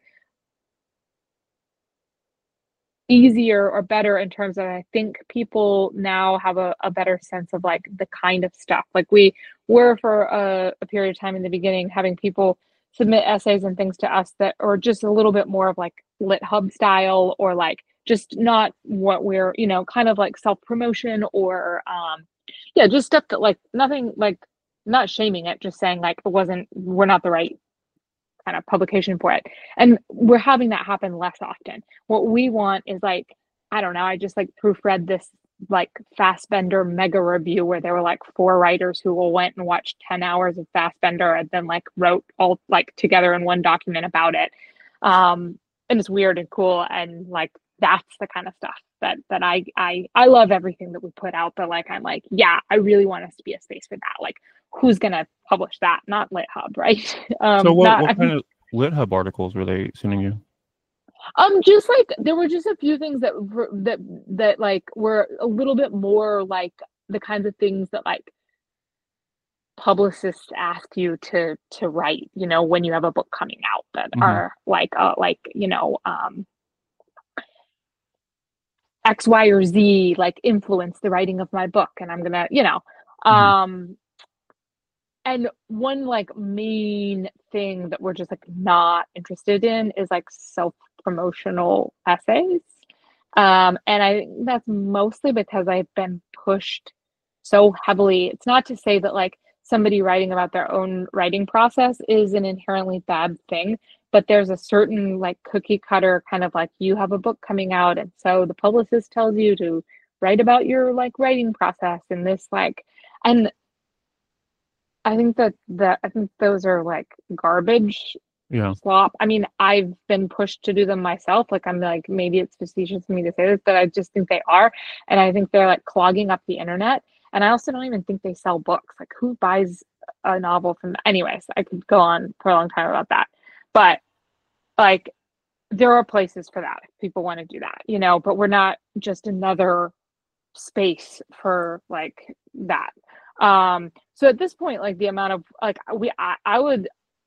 easier or better in terms of I think people now have a better sense of like the kind of stuff. Like we were for a period of time in the beginning having people submit essays and things to us that are just a little bit more of like Lit Hub style or like just not what we're, you know, kind of like self-promotion or yeah, just stuff that like nothing like not shaming it, just saying like it wasn't we're not the right kind of publication for it. And we're having that happen less often. What we want is like, I don't know, I just like proofread this like Fassbender mega review where there were like four writers who all went and watched 10 hours of Fassbender and then like wrote all like together in one document about it. And it's weird and cool. And like, that's the kind of stuff that I love everything that we put out, but like, I'm like, yeah, I really want us to be a space for that. Like, who's going to publish that? Not Lit Hub, right? So Not, what kind of Lit Hub articles were they sending you? just like there were just a few things that like were a little bit more like the kinds of things that like publicists ask you to write, you know, when you have a book coming out that Hmm. are like, you know, X, Y, or Z like influence the writing of my book, and I'm gonna, you know, Hmm. and one like main thing that we're just like not interested in is like self-promotional essays. And I think that's mostly because I've been pushed so heavily. It's not to say that like somebody writing about their own writing process is an inherently bad thing, but there's a certain like cookie cutter kind of like you have a book coming out, and so the publicist tells you to write about your like writing process and this like, and I think those are like garbage Yeah. slop. I mean, I've been pushed to do them myself. Like I'm like, maybe it's facetious for me to say this, but I just think they are. And I think they're like clogging up the internet. And I also don't even think they sell books. Like who buys a novel from anyways, I could go on for a long time about that. But like there are places for that if people want to do that, you know, but we're not just another space for like that. So at this point, like the amount of like I would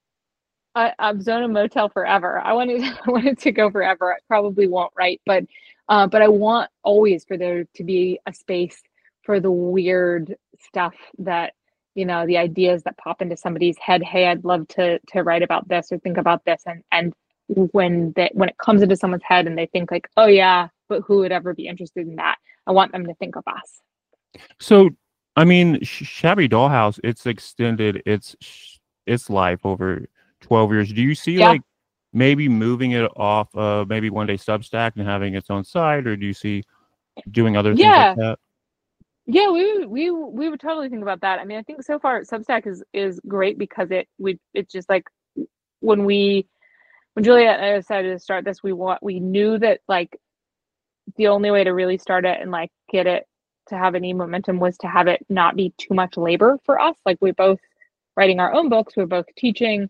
I'm Zona Motel forever. I wanted I wanted to go forever. I probably won't, right? But I want always for there to be a space for the weird stuff that you know the ideas that pop into somebody's head. Hey, I'd love to write about this or think about this, and when it comes into someone's head and they think like, oh yeah, but who would ever be interested in that? I want them to think of us. So, I mean, Shabby Dollhouse, it's extended its life over 12 years. Do you see Yeah, like maybe moving it off maybe one day Substack and having its own site, or do you see doing other things like yeah. that? Yeah, we would totally think about that. I mean, I think so far Substack is great because it's just like when we when Juliet and I decided to start this, we knew that like the only way to really start it and like get it to have any momentum was to have it not be too much labor for us. Like we both writing our own books, we're both teaching,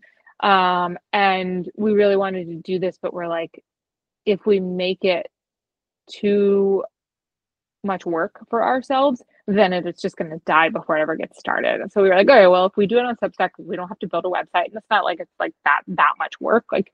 and we really wanted to do this, but we're like, if we make it too much work for ourselves, then it's just going to die before it ever gets started. And so we were like, okay, well, if we do it on Substack, we don't have to build a website, and it's not like it's like that much work. Like,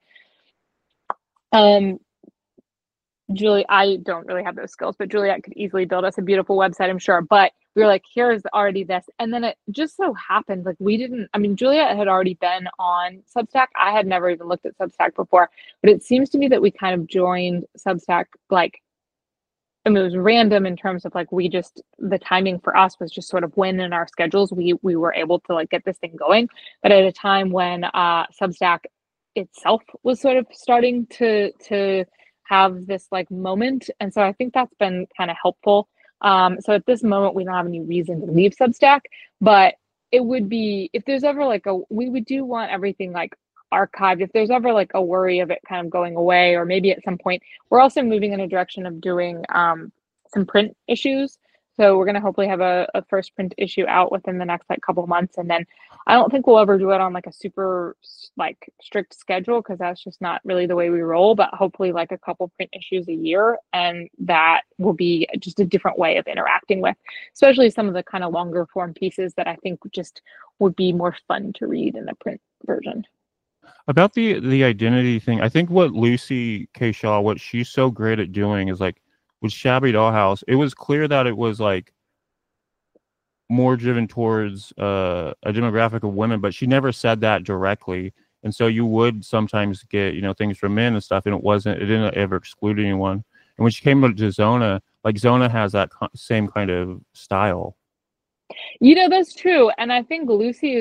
um, Julie, I don't really have those skills, but Juliet could easily build us a beautiful website, I'm sure. But we were like, here's already this. And then it just so happened, like, we didn't, I mean, Juliet had already been on Substack. I had never even looked at Substack before, but it seems to me that we kind of joined Substack like I mean, it was random in terms of like we just the timing for us was just sort of when in our schedules we were able to like get this thing going, but at a time when Substack itself was sort of starting to have this like moment, and so I think that's been kind of helpful. So at this moment we don't have any reason to leave Substack, but it would be if there's ever like a we would do want everything like archived if there's ever like a worry of it kind of going away or maybe at some point we're also moving in a direction of doing some print issues. So we're gonna hopefully have a first print issue out within the next like couple months, and then I don't think we'll ever do it on like a super like strict schedule because that's just not really the way we roll. But hopefully, like a couple print issues a year, and that will be just a different way of interacting with, especially some of the kind of longer form pieces that I think just would be more fun to read in the print version. About the identity thing, I think what Lucy K. Shaw, what she's so great at doing is like with Shabby Dollhouse, it was clear that it was like more driven towards a demographic of women, but she never said that directly. And so you would sometimes get, you know, things from men and stuff, and it didn't ever exclude anyone. And when she came to Zona, like Zona has that same kind of style. You know, that's true. And I think Lucy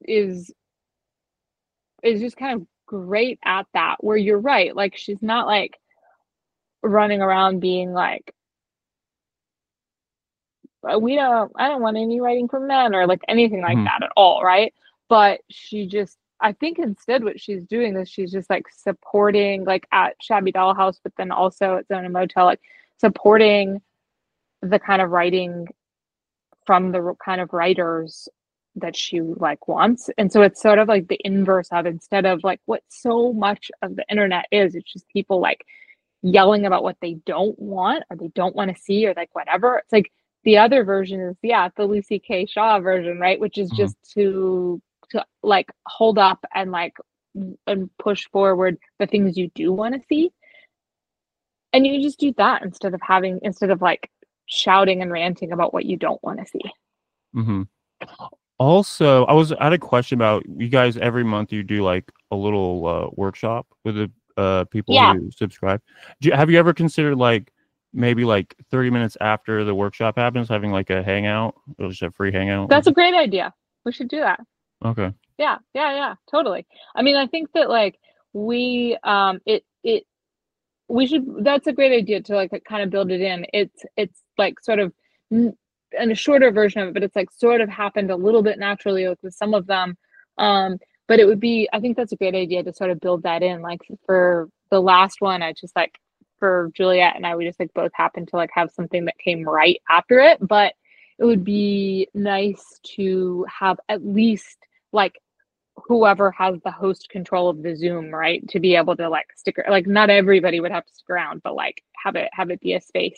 is just kind of great at that, where you're right. Like she's not like running around being like, I don't want any writing for men or like anything like Mhm. that at all, right? But she just, I think instead what she's doing is she's just like supporting, like at Shabby Dollhouse, but then also at Zona Motel, like supporting the kind of writing from the kind of writers that she like wants. And so it's sort of like the inverse of, instead of like what so much of the internet is, it's just people like yelling about what they don't want or they don't want to see or like whatever. It's like the other version is, yeah, the Lucy K. Shaw version, right? Which is Mhm. just to like hold up and like and push forward the things you do want to see. And you just do that instead of like shouting and ranting about what you don't want to see. Mhm. Also, I had a question about you guys. Every month you do like a little workshop with the people Yeah, who subscribe. Have you ever considered like maybe like 30 minutes after the workshop happens, having like a hangout or just a free hangout? that's a great idea. We should do that. Okay. Yeah, yeah, yeah, totally. I mean, I think that like it we should, that's a great idea to like kind of build it in. It's like sort of and a shorter version of it, but it's like sort of happened a little bit naturally with some of them. Um, but it would be, I think that's a great idea to sort of build that in. Like for the last one, I just like for Juliet and I, we just like both happened to like have something that came right after it. But it would be nice to have at least like whoever has the host control of the Zoom, right? To be able to like stick, like not everybody would have to stick around, but like have it be a space.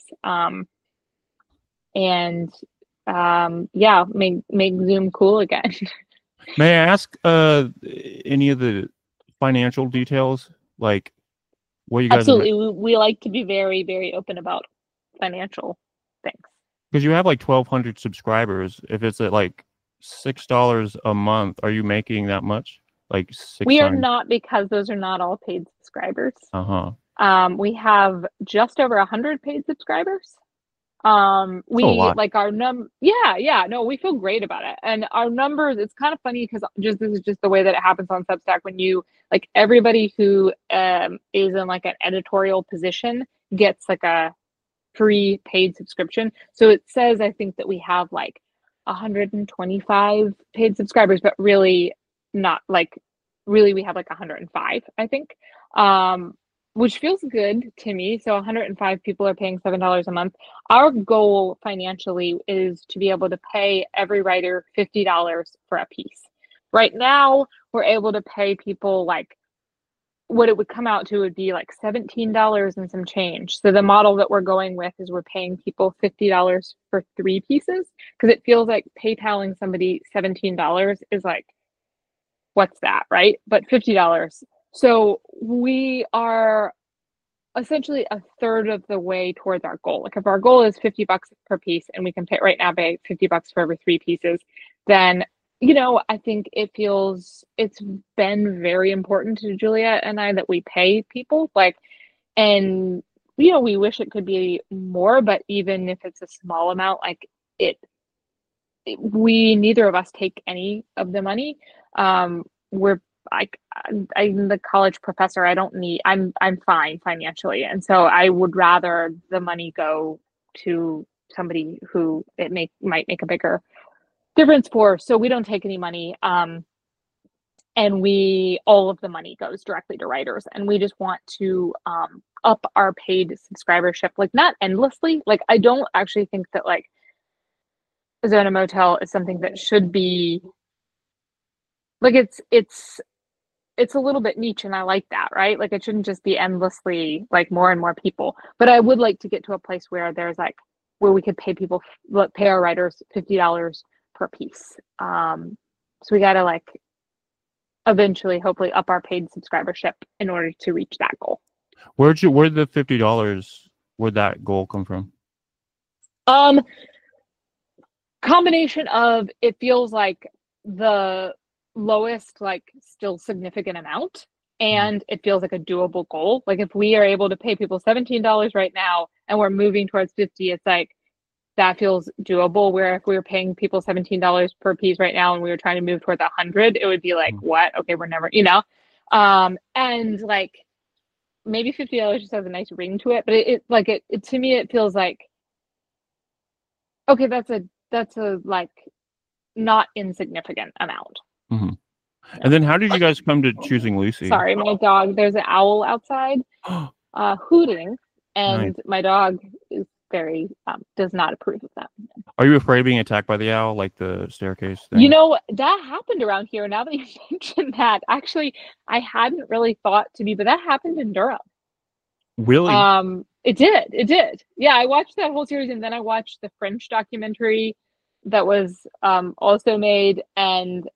And yeah, make Zoom cool again. May I ask any of the financial details, like what you guys, Absolutely. We like to be very, very open about financial things. because you have like 1,200 subscribers. If it's at like $6 a month, are you making that much? Like six We are times? not, because those are not all paid subscribers. Uh-huh. We have just over 100 paid subscribers. So a We lot. like our yeah, no, we feel great about it. And our numbers, it's kind of funny because just this is just the way that it happens on Substack. When you like everybody who is in like an editorial position gets like a free paid subscription. So it says, I think that we have like 125 paid subscribers, but really not like, really we have like 105, I think. Um, which feels good to me. So 105 people are paying $7 a month. Our goal financially is to be able to pay every writer $50 for a piece. Right now, we're able to pay people like, what it would come out to would be like $17 and some change. So the model that we're going with is we're paying people $50 for 3 pieces, because it feels like PayPaling somebody $17 is like, what's that, right? But $50. So we are essentially a third of the way towards our goal. Like if our goal is $50 per piece and we can pay right now, pay $50 for every 3 pieces, then I think it's been very important to Juliet and I that we pay people like, and we wish it could be more, but even if it's a small amount, like it, we neither of us take any of the money. We're like, I'm the college professor. I don't need. I'm fine financially, and so I would rather the money go to somebody who might make a bigger difference for. So we don't take any money. And all of the money goes directly to writers, and we just want to up our paid subscribership, like not endlessly. Like I don't actually think that like Zona Motel is something that should be like it's a little bit niche, and I like that, right? Like it shouldn't just be endlessly like more and more people. But I would like to get to a place where there's like where we could pay people pay our writers $50 per piece. So we gotta like eventually hopefully up our paid subscribership in order to reach that goal. Where the $50, where'd that goal come from? Combination of it feels like the lowest like still significant amount, and it feels like a doable goal. Like if we are able to pay people $17 right now and we're moving towards 50, it's like that feels doable. Where if we were paying people $17 per piece right now and we were trying to move towards 100, it would be like, what? Okay, we're never, and like maybe $50 just has a nice ring to it, but it like it to me it feels like okay, that's a like not insignificant amount. Mm-hmm. And then how did you guys come to choosing Lucy? Sorry, my dog, there's an owl outside hooting, and Nice. my dog is very does not approve of that. Are you afraid of being attacked by the owl, like the staircase thing? You know, that happened around here. Now that you mentioned that, actually, I hadn't really thought to be, but that happened in Durham. Really? It did. Yeah, I watched that whole series, and then I watched the French documentary that was also made, and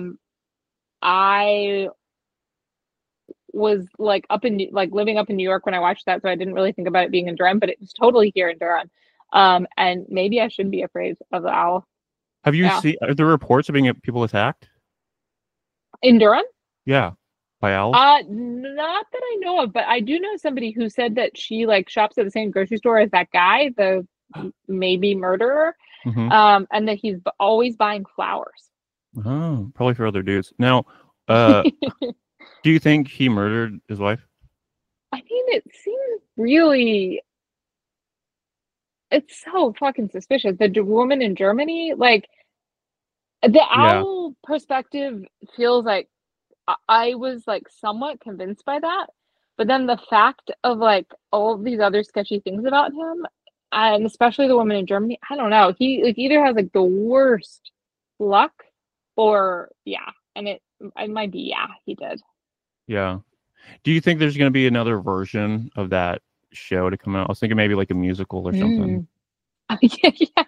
I was like living up in New York when I watched that, so I didn't really think about it being in Durham, but it was totally here in Durham. And maybe I should be afraid of the owl. Have you seen? Are there reports of being people attacked in Durham? Yeah, by owls. Not that I know of, but I do know somebody who said that she like shops at the same grocery store as that guy, the maybe murderer, and that he's always buying flowers. Oh, probably for other dudes. Now, do you think he murdered his wife? I mean, it seems really. It's so fucking suspicious. The woman in Germany, like the owl perspective feels like I was like somewhat convinced by that, but then the fact of like all of these other sketchy things about him, and especially the woman in Germany, I don't know. He like either has like the worst luck, or and it might be he did. Yeah. Do you think there's going to be another version of that show to come out? I was thinking maybe like a musical or something. Yeah.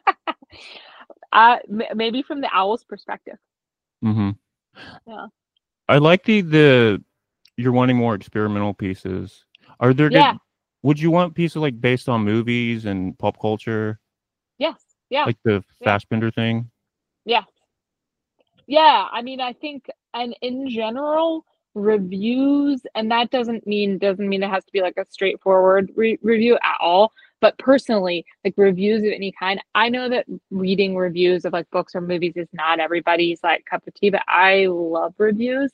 Maybe from the owl's perspective. Mm-hmm. Yeah. I like the you're wanting more experimental pieces. Are there would you want pieces like based on movies and pop culture? Yes. Yeah. Like the Fassbender thing? Yeah. Yeah. I mean, I think, and in general, reviews, and that doesn't mean it has to be like a straightforward review at all. But personally, like reviews of any kind, I know that reading reviews of like books or movies is not everybody's like cup of tea, but I love reviews.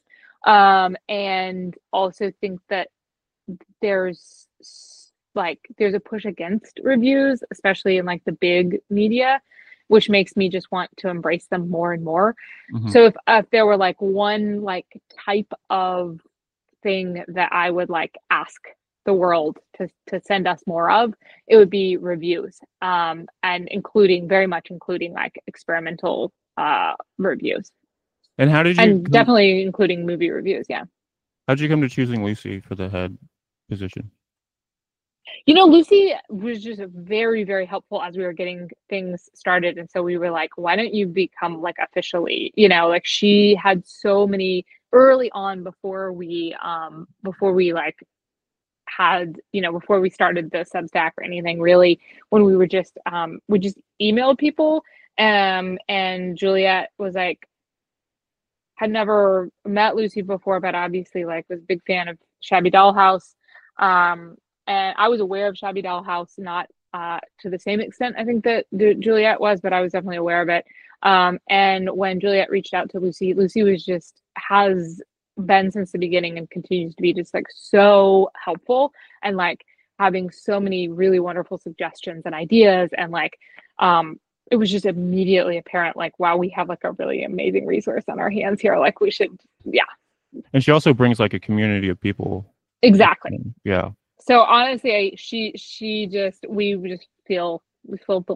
And also think that there's a push against reviews, especially in like the big media, which makes me just want to embrace them more and more. So if there were like one like type of thing that I would like ask the world to send us more of, it would be reviews, and very much including like experimental reviews. And how did you? And definitely including movie reviews. Yeah. How did you come to choosing Lucy for the head position? You know, Lucy was just very, very helpful as we were getting things started. And so we were like, why don't you become like officially, like she had so many early on before we like had, before we started the Substack or anything really, when we were just, we just emailed people. And Juliet was like, had never met Lucy before, but obviously like was a big fan of Shabby Doll House. And I was aware of Shabby Doll House, not to the same extent I think that Juliet was, but I was definitely aware of it. And when Juliet reached out to Lucy has been since the beginning and continues to be just like so helpful, and like having so many really wonderful suggestions and ideas, and like it was just immediately apparent like, wow, we have like a really amazing resource on our hands here. Like we should, And she also brings like a community of people. Exactly. Yeah. So honestly, we feel blessed.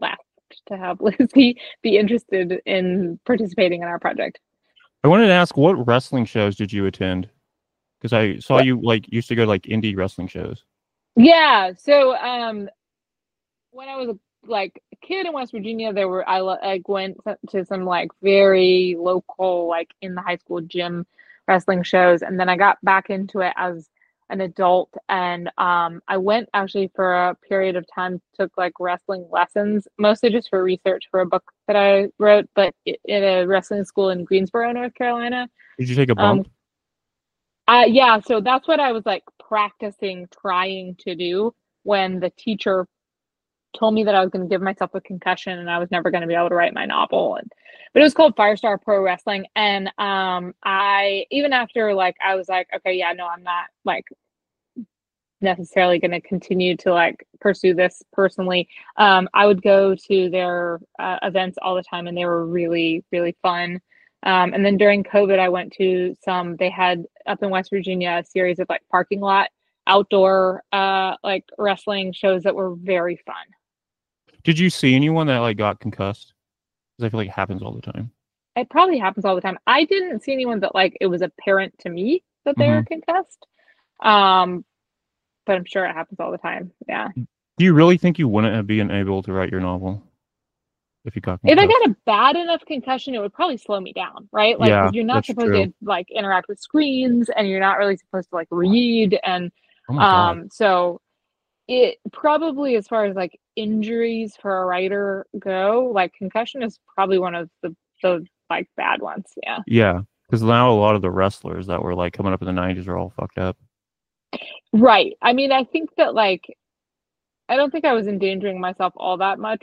to have Lizzie be interested in participating in our project. I wanted to ask, what wrestling shows did you attend? Because I saw What? you like used to go to like indie wrestling shows. Yeah. So when I was like a kid in West Virginia, I like went to some like very local, like in the high school gym wrestling shows, and then I got back into it as an adult, and I went actually for a period of time, took like wrestling lessons, mostly just for research for a book that I wrote, but in a wrestling school in Greensboro, North Carolina. Did you take a Um, bump? yeah, so that's what I was like practicing, trying to do when the teacher told me that I was going to give myself a concussion and I was never going to be able to write my novel. But it was called Firestar Pro Wrestling. And I, even after like, I was like, okay, yeah, no, I'm not like necessarily going to continue to like pursue this personally. I would go to their events all the time and they were really, really fun. And then during COVID, I went to they had up in West Virginia a series of like parking lot outdoor like wrestling shows that were very fun. Did you see anyone that like got concussed? Because I feel like it happens all the time. It probably happens all the time. I didn't see anyone that like it was apparent to me that they Hmm. were concussed. Um, but I'm sure it happens all the time. Yeah. Do you really think you wouldn't have been able to write your novel if you got If I concussed? got a bad enough concussion, it would probably slow me down, right? Like, Yeah, because you're not that's supposed to true. like interact with screens and you're not really supposed to like read. And Oh my God. so it probably, as far as like injuries for a writer go, like concussion is probably one of the like bad ones. Yeah. Yeah, because now a lot of the wrestlers that were like coming up in the 90s are all fucked up. Right. I mean, I think that like I don't think I was endangering myself all that much,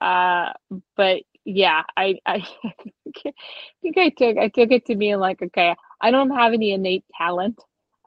but yeah, I think I took it to being like, okay, I don't have any innate talent.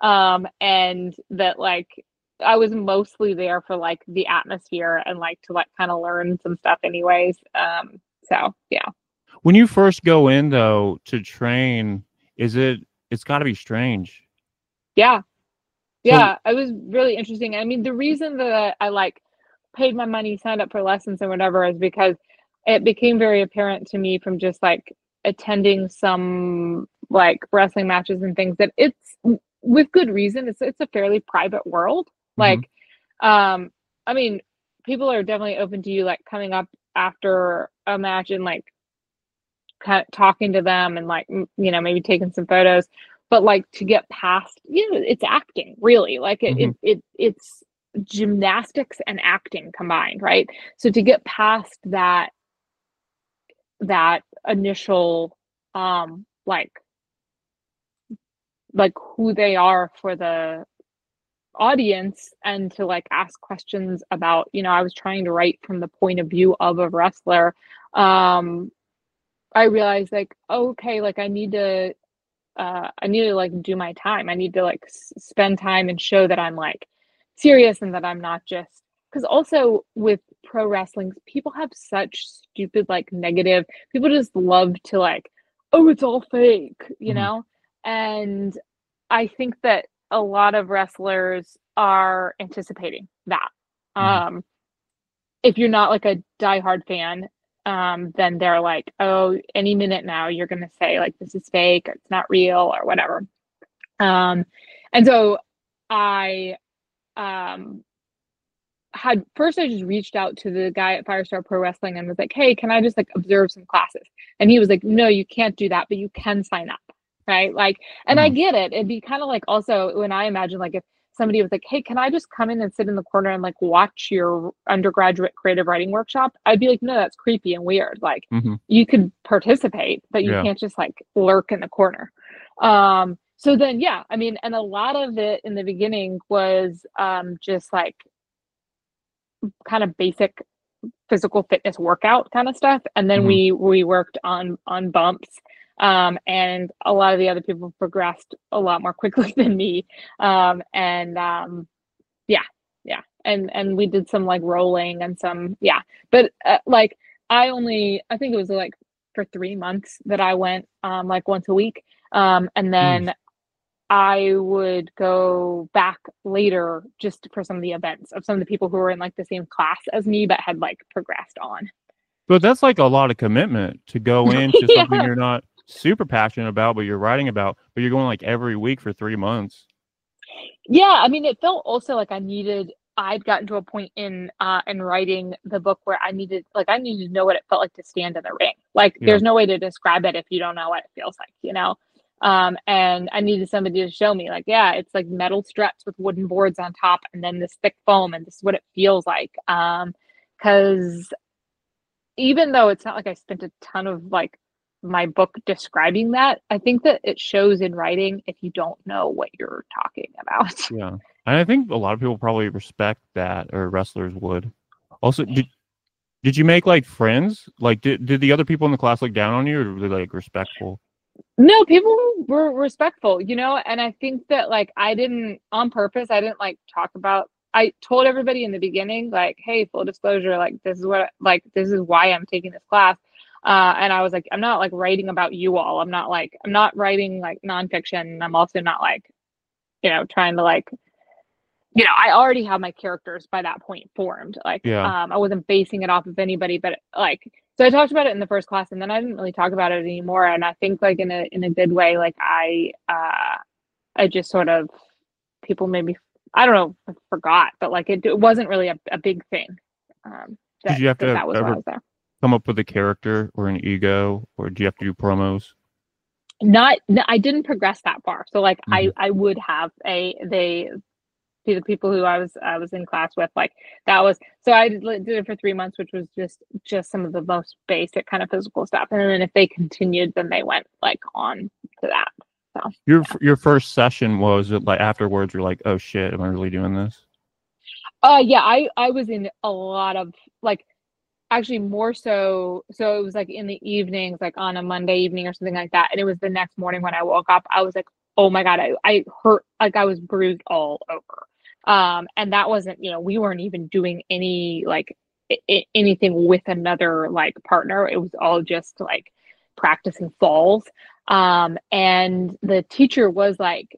And that like I was mostly there for like the atmosphere and like to like kind of learn some stuff anyways. So yeah. When you first go in though to train, it's got to be strange. Yeah. So, Yeah, it was really interesting. I mean, the reason that I like paid my money, signed up for lessons and whatever is because it became very apparent to me from just like attending some like wrestling matches and things that with good reason. It's a fairly private world. mhm. Like, um, I mean, people are definitely open to you like coming up after a match and like kind of talking to them and like maybe taking some photos, but like to get past it's acting really like Mhm. it's gymnastics and acting combined, right? So to get past that initial like who they are for the audience and to like ask questions about I was trying to write from the point of view of a wrestler. I realized like okay, like I need to like do my time. I need to like spend time and show that I'm like serious and that I'm not just because also with pro wrestling, people have such stupid like negative. People just love to like, oh, it's all fake, Mhm. And I think that a lot of wrestlers are anticipating that. Mhm. Um, if you're not like a diehard fan, then they're like, oh, any minute now you're gonna say like this is fake or it's not real or whatever. Um, and so I um had first I just reached out to the guy at Firestar Pro Wrestling and was like, hey, can I just like observe some classes? And he was like, no, you can't do that, but you can sign up. Right. Like, and I Mhm. get it. It'd be kind of like also when I imagine like if somebody was like, hey, can I just come in and sit in the corner and like watch your undergraduate creative writing workshop? I'd be like, no, that's creepy and weird. Like Mhm. you could participate, but you Yeah. can't just like lurk in the corner. So then yeah, I mean, and a lot of it in the beginning was just like kind of basic physical fitness workout kind of stuff, and then Mhm. we worked on bumps, and a lot of the other people progressed a lot more quickly than me, and yeah, yeah, and we did some like rolling and some yeah, but like I think it was like for 3 months that I went like once a week, and Jeez. then I would go back later just for some of the events of some of the people who were in like the same class as me but had like progressed on. But that's like a lot of commitment to go into something Yeah. you're not super passionate about, but you're writing about, but you're going like every week for 3 months. Yeah, I mean, it felt also like I'd gotten to a point in writing the book where I needed to know what it felt like to stand in the ring. Like Yeah. there's no way to describe it if you don't know what it feels like, you know? And I needed somebody to show me like, yeah, it's like metal struts with wooden boards on top and then this thick foam and this is what it feels like. Because even though it's not like I spent a ton of like my book describing that, I think that it shows in writing if you don't know what you're talking about. Yeah. And I think a lot of people probably respect that, or wrestlers would. Also, did you make like friends? Like did the other people in the class look down on you, or were they like respectful? No, people were respectful, you know, and I think that like I didn't on purpose, I didn't like talk about I told everybody in the beginning, like, hey, full disclosure, like this is why I'm taking this class. And I was like, I'm not like writing about you all. I'm not writing like nonfiction. I'm also not like, trying to like I already have my characters by that point formed. Like, Yeah. I wasn't basing it off of anybody, but like, so I talked about it in the first class, and then I didn't really talk about it anymore. And I think, like, in a good way, like, I just sort of people maybe I don't know forgot, but like it wasn't really a big thing. Did you have to That was why I ever was there. come up with a character or an ego, or do you have to do promos? Not, no, I didn't progress that far. So like, Mhm. I would have the people who I was in class with, like that was so I did it for 3 months, which was just some of the most basic kind of physical stuff, and then if they continued, then they went like on to that. So yeah. Your first session, was it like afterwards you're like, oh shit, am I really doing this? Yeah, I was in a lot of like actually more so it was like in the evenings, like on a Monday evening or something like that, and it was the next morning when I woke up, I was like, oh my god, I hurt, like I was bruised all over. And that wasn't, we weren't even doing any like anything with another like partner. It was all just like practicing falls. And the teacher was like,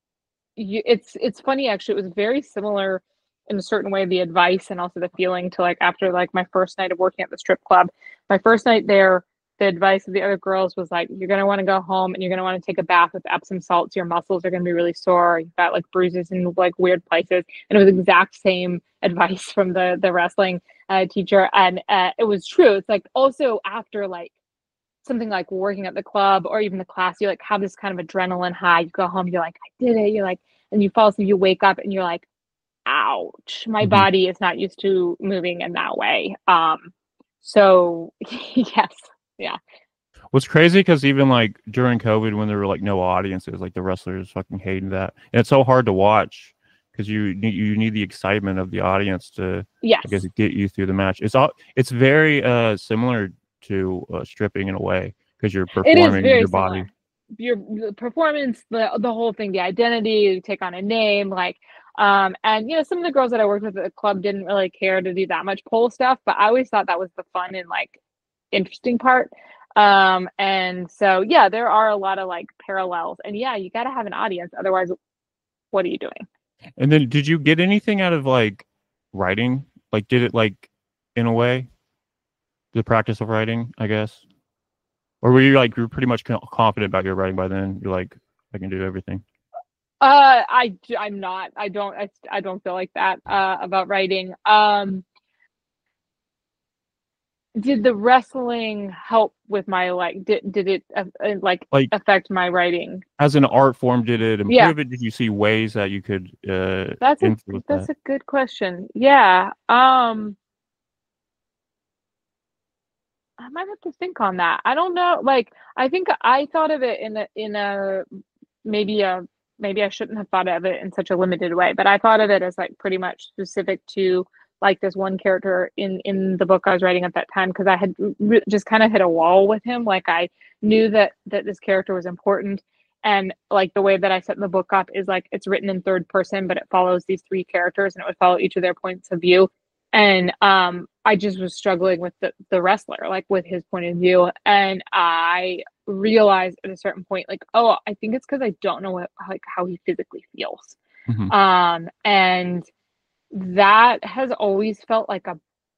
it's funny actually. It was very similar in a certain way, the advice and also the feeling to like after like my first night of working at the strip club. My first night there, the advice of the other girls was like, you're gonna want to go home and you're gonna want to take a bath with Epsom salts. Your muscles are gonna be really sore. You've got like bruises in like weird places. And it was exact same advice from the wrestling teacher, and it was true. It's like also after like something like working at the club or even the class, you like have this kind of adrenaline high. You go home, you're like, I did it. You're like, and you fall asleep, you wake up and you're like, ouch, my Mhm. body is not used to moving in that way. So yes, yeah. What's crazy, because even like during COVID, when there were like no audiences, like the wrestlers fucking hated that, and it's so hard to watch because you need the excitement of the audience to, I guess, Yes, get you through the match. It's very similar to stripping in a way, because you're it is performing very your body. similar. Your the performance, the whole thing, the identity, you take on a name, like and some of the girls that I worked with at the club didn't really care to do that much pole stuff, but I always thought that was the fun and like interesting part. And so yeah, there are a lot of like parallels, and yeah, you got to have an audience, otherwise what are you doing? And then, did you get anything out of like writing? Like, did it like, in a way, the practice of writing, I guess? Or were you like, you're pretty much confident about your writing by then? You're like, I can do everything. I'm not. I don't feel like that about writing. Did the wrestling help with my like? Did it like Like, affect my writing? as an art form, did it Yeah, improve it? Did you see ways that you could that's a influence that's that? a good question. Yeah. I might have to think on that. I don't know. Like, I think I thought of it in a maybe a maybe I shouldn't have thought of it in such a limited way, but I thought of it as like pretty much specific to like this one character in the book I was writing at that time, because I had just kind of hit a wall with him. Like I knew that this character was important, and like the way that I set the book up is like it's written in third person, but it follows these three characters and it would follow each of their points of view. And I just was struggling with the wrestler, like with his point of view, and I realized at a certain point, like, oh, I think it's because I don't know like how he physically feels. Hmm. And that has always felt like a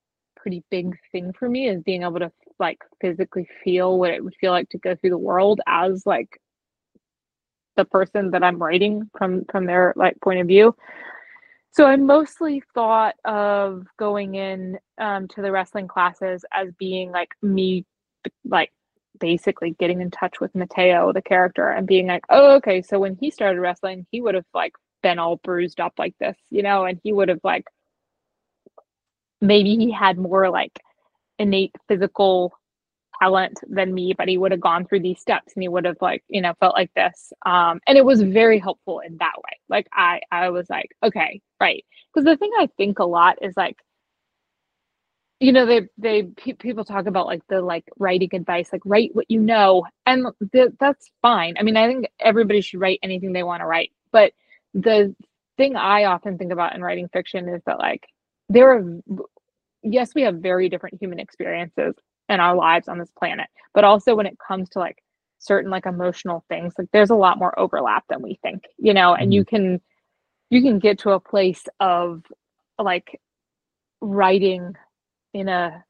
pretty big thing for me, is being able to like physically feel what it would feel like to go through the world as like the person that I'm writing from their like point of view. So I mostly thought of going in to the wrestling classes as being like me, like basically getting in touch with Mateo, the character, and being like, oh, okay, so when he started wrestling, he would have like been all bruised up like this, you know, and he would have like maybe he had more like innate physical talent than me, but he would have gone through these steps and he would have like, you know, felt like this. And it was very helpful in that way. Like I was like, okay, right. Because the thing I think a lot is like, you know, people talk about like the like writing advice, like write what you know, and that's fine. I mean, I think everybody should write anything they want to write, but the thing I often think about in writing fiction is that like there are, yes, we have very different human experiences in our lives on this planet, but also when it comes to like certain like emotional things, like there's a lot more overlap than we think, you know, and Mhm. you can get to a place of like writing in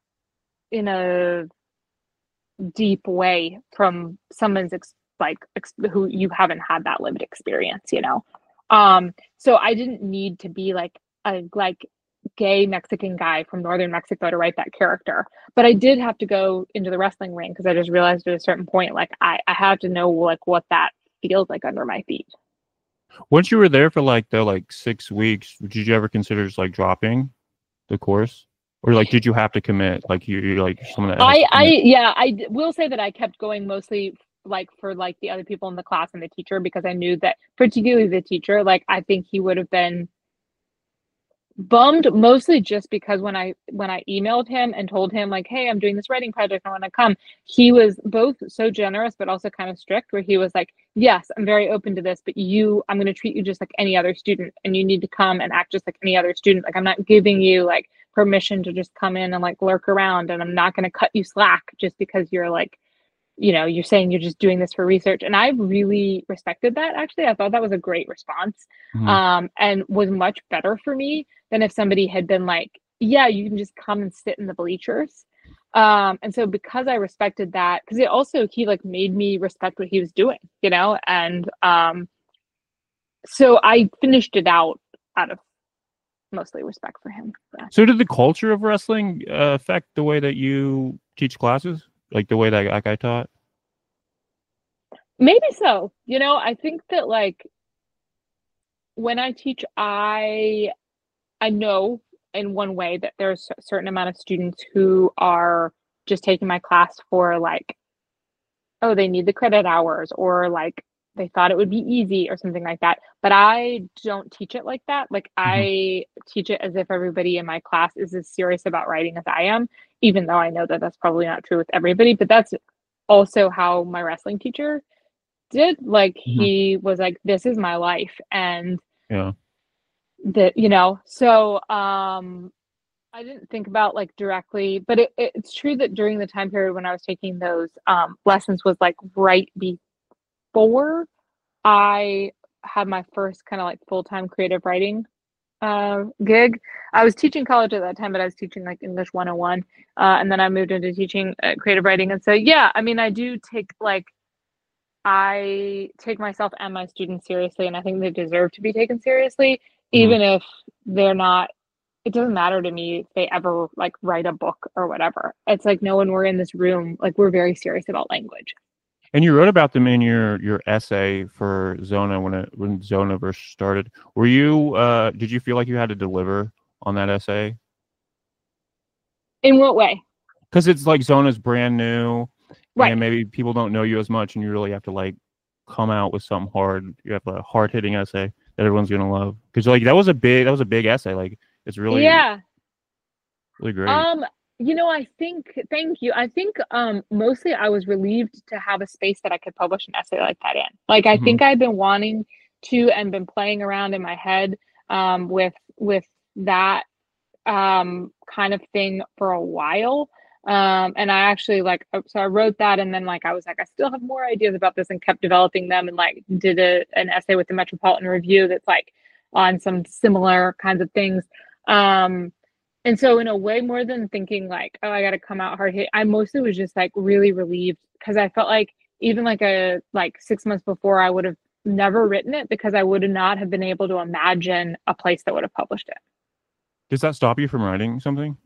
a deep way from someone's who you haven't had that lived experience, you know. So I didn't need to be like a like gay Mexican guy from northern Mexico to write that character, but I did have to go into the wrestling ring because I just realized at a certain point like I have to know like what that feels like under my feet. Once you were there for like the like 6 weeks, did you ever consider just like dropping the course, or like did you have to commit? Like you're like someone that has to I commit. yeah, will say that I kept going mostly like for like the other people in the class and the teacher, because I knew that particularly the teacher, like I think he would have been bummed, mostly just because when I emailed him and told him like, hey, I'm doing this writing project, I want to come, he was both so generous but also kind of strict, where he was like, yes, I'm very open to this, but I'm going to treat you just like any other student, and you need to come and act just like any other student. Like I'm not giving you like permission to just come in and like lurk around, and I'm not going to cut you slack just because you're like, you know, you're saying you're just doing this for research. And I really respected that. Actually, I thought that was a great response, Mhm. and was much better for me than if somebody had been like, yeah, you can just come and sit in the bleachers. And so because I respected that, because it also, he like made me respect what he was doing, you know, and so I finished it out of mostly respect for him. Yeah. So did the culture of wrestling affect the way that you teach classes, like the way that like I taught? Maybe so. You know, I think that like when I teach, I know in one way that there's a certain amount of students who are just taking my class for like, oh, they need the credit hours, or like they thought it would be easy or something like that. But I don't teach it like that. Like Mhm. I teach it as if everybody in my class is as serious about writing as I am, even though I know that that's probably not true with everybody. But that's also how my wrestling teacher did. Like Mhm. he was like, this is my life. And Yeah. that, you know, so I didn't think about like directly, but it's true that during the time period when I was taking those lessons was like right before I had my first kind of like full-time creative writing gig. I was teaching college at that time, but I was teaching like English 101. And then I moved into teaching creative writing. And so, yeah, I mean, I take myself and my students seriously, and I think they deserve to be taken seriously, Mhm. even if they're not. It doesn't matter to me if they ever like write a book or whatever. It's like, no, when we're in this room, like we're very serious about language. And you wrote about them in your essay for Zona when Zona first started. Were you did you feel like you had to deliver on that essay? In what way? Because it's like Zona's brand new, Right. and maybe people don't know you as much, and you really have to like come out with something hard. You have a hard hitting essay that everyone's gonna love. Because like that was a big essay. Like it's really Yeah. really great. Um, you know, I think, thank you. I think mostly I was relieved to have a space that I could publish an essay like that in. Like I Hmm. think I've been wanting to and been playing around in my head with that kind of thing for a while. And I actually like, so I wrote that, and then like I was like, I still have more ideas about this, and kept developing them, and like did an essay with the Metropolitan Review that's like on some similar kinds of things. Um And so in a way, more than thinking like, oh, I got to come out hard hit, I mostly was just like really relieved because I felt like even like 6 months before, I would have never written it because I would not have been able to imagine a place that would have published it. Does that stop you from writing something?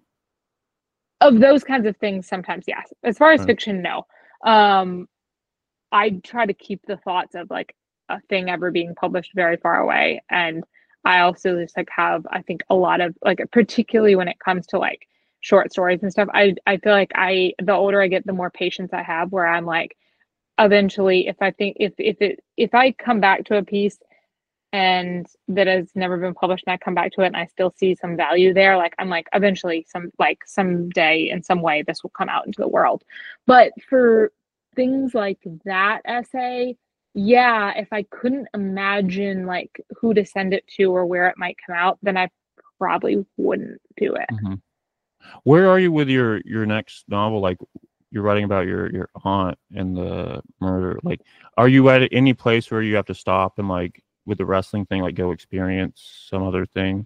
Of those kinds of things, sometimes yes. As far as Right. fiction, no. Um, I try to keep the thoughts of like a thing ever being published very far away. And I also just like have, I think, a lot of like, particularly when it comes to like short stories and stuff, I feel like the older I get, the more patience I have where I'm like, eventually, if I think, if I come back to a piece and that has never been published and I come back to it and I still see some value there, like I'm like, eventually someday in some way this will come out into the world. But for things like that essay, yeah, if I couldn't imagine like who to send it to or where it might come out, then I probably wouldn't do it. Hmm. Where are you with your next novel? Like, you're writing about your aunt and the murder. Like, are you at any place where you have to stop and like with the wrestling thing, like go experience some other thing?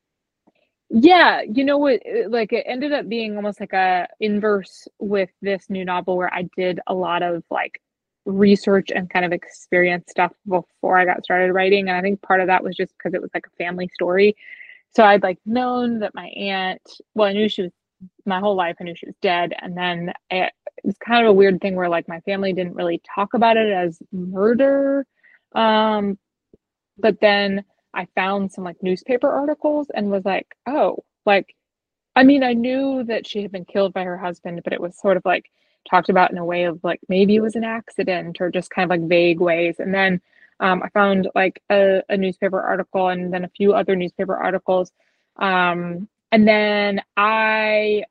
Yeah, you know what? Like it ended up being almost like a inverse with this new novel where I did a lot of like research and kind of experience stuff before I got started writing. And I think part of that was just because it was like a family story. So I'd like known that my aunt, well, I knew she was my whole life, I knew she was dead. And then it was kind of a weird thing where like my family didn't really talk about it as murder. Um, but then I found some like newspaper articles and was like, oh, like, I mean, I knew that she had been killed by her husband, but it was sort of like talked about in a way of like maybe it was an accident or just kind of like vague ways. And then I found like a newspaper article and then a few other newspaper articles. And then I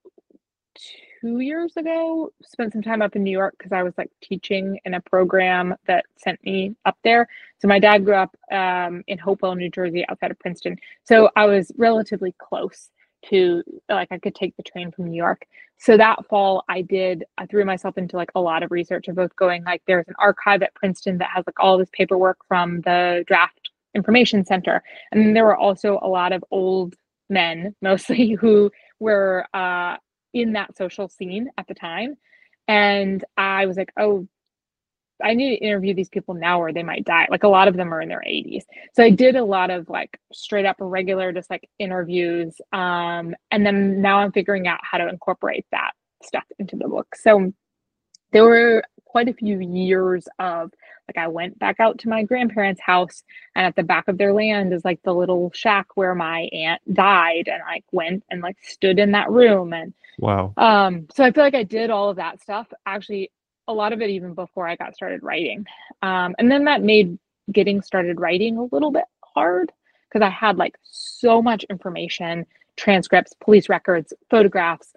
2 years ago spent some time up in New York because I was like teaching in a program that sent me up there. So my dad grew up in Hopewell, New Jersey, outside of Princeton. So I was relatively close to like I could take the train from New York. So that fall I threw myself into like a lot of research of both going like there's an archive at Princeton that has like all this paperwork from the draft information center. And then there were also a lot of old men mostly who were in that social scene at the time. And I was like, oh, I need to interview these people now or they might die. Like a lot of them are in their 80s. So I did a lot of like straight up regular, just like interviews. And then now I'm figuring out how to incorporate that stuff into the book. So there were quite a few years of like I went back out to my grandparents' house and at the back of their land is like the little shack where my aunt died and I went and like stood in that room and Wow. so I feel like I did all of that stuff actually a lot of it even before I got started writing. And then that made getting started writing a little bit hard because I had like so much information, transcripts, police records, photographs,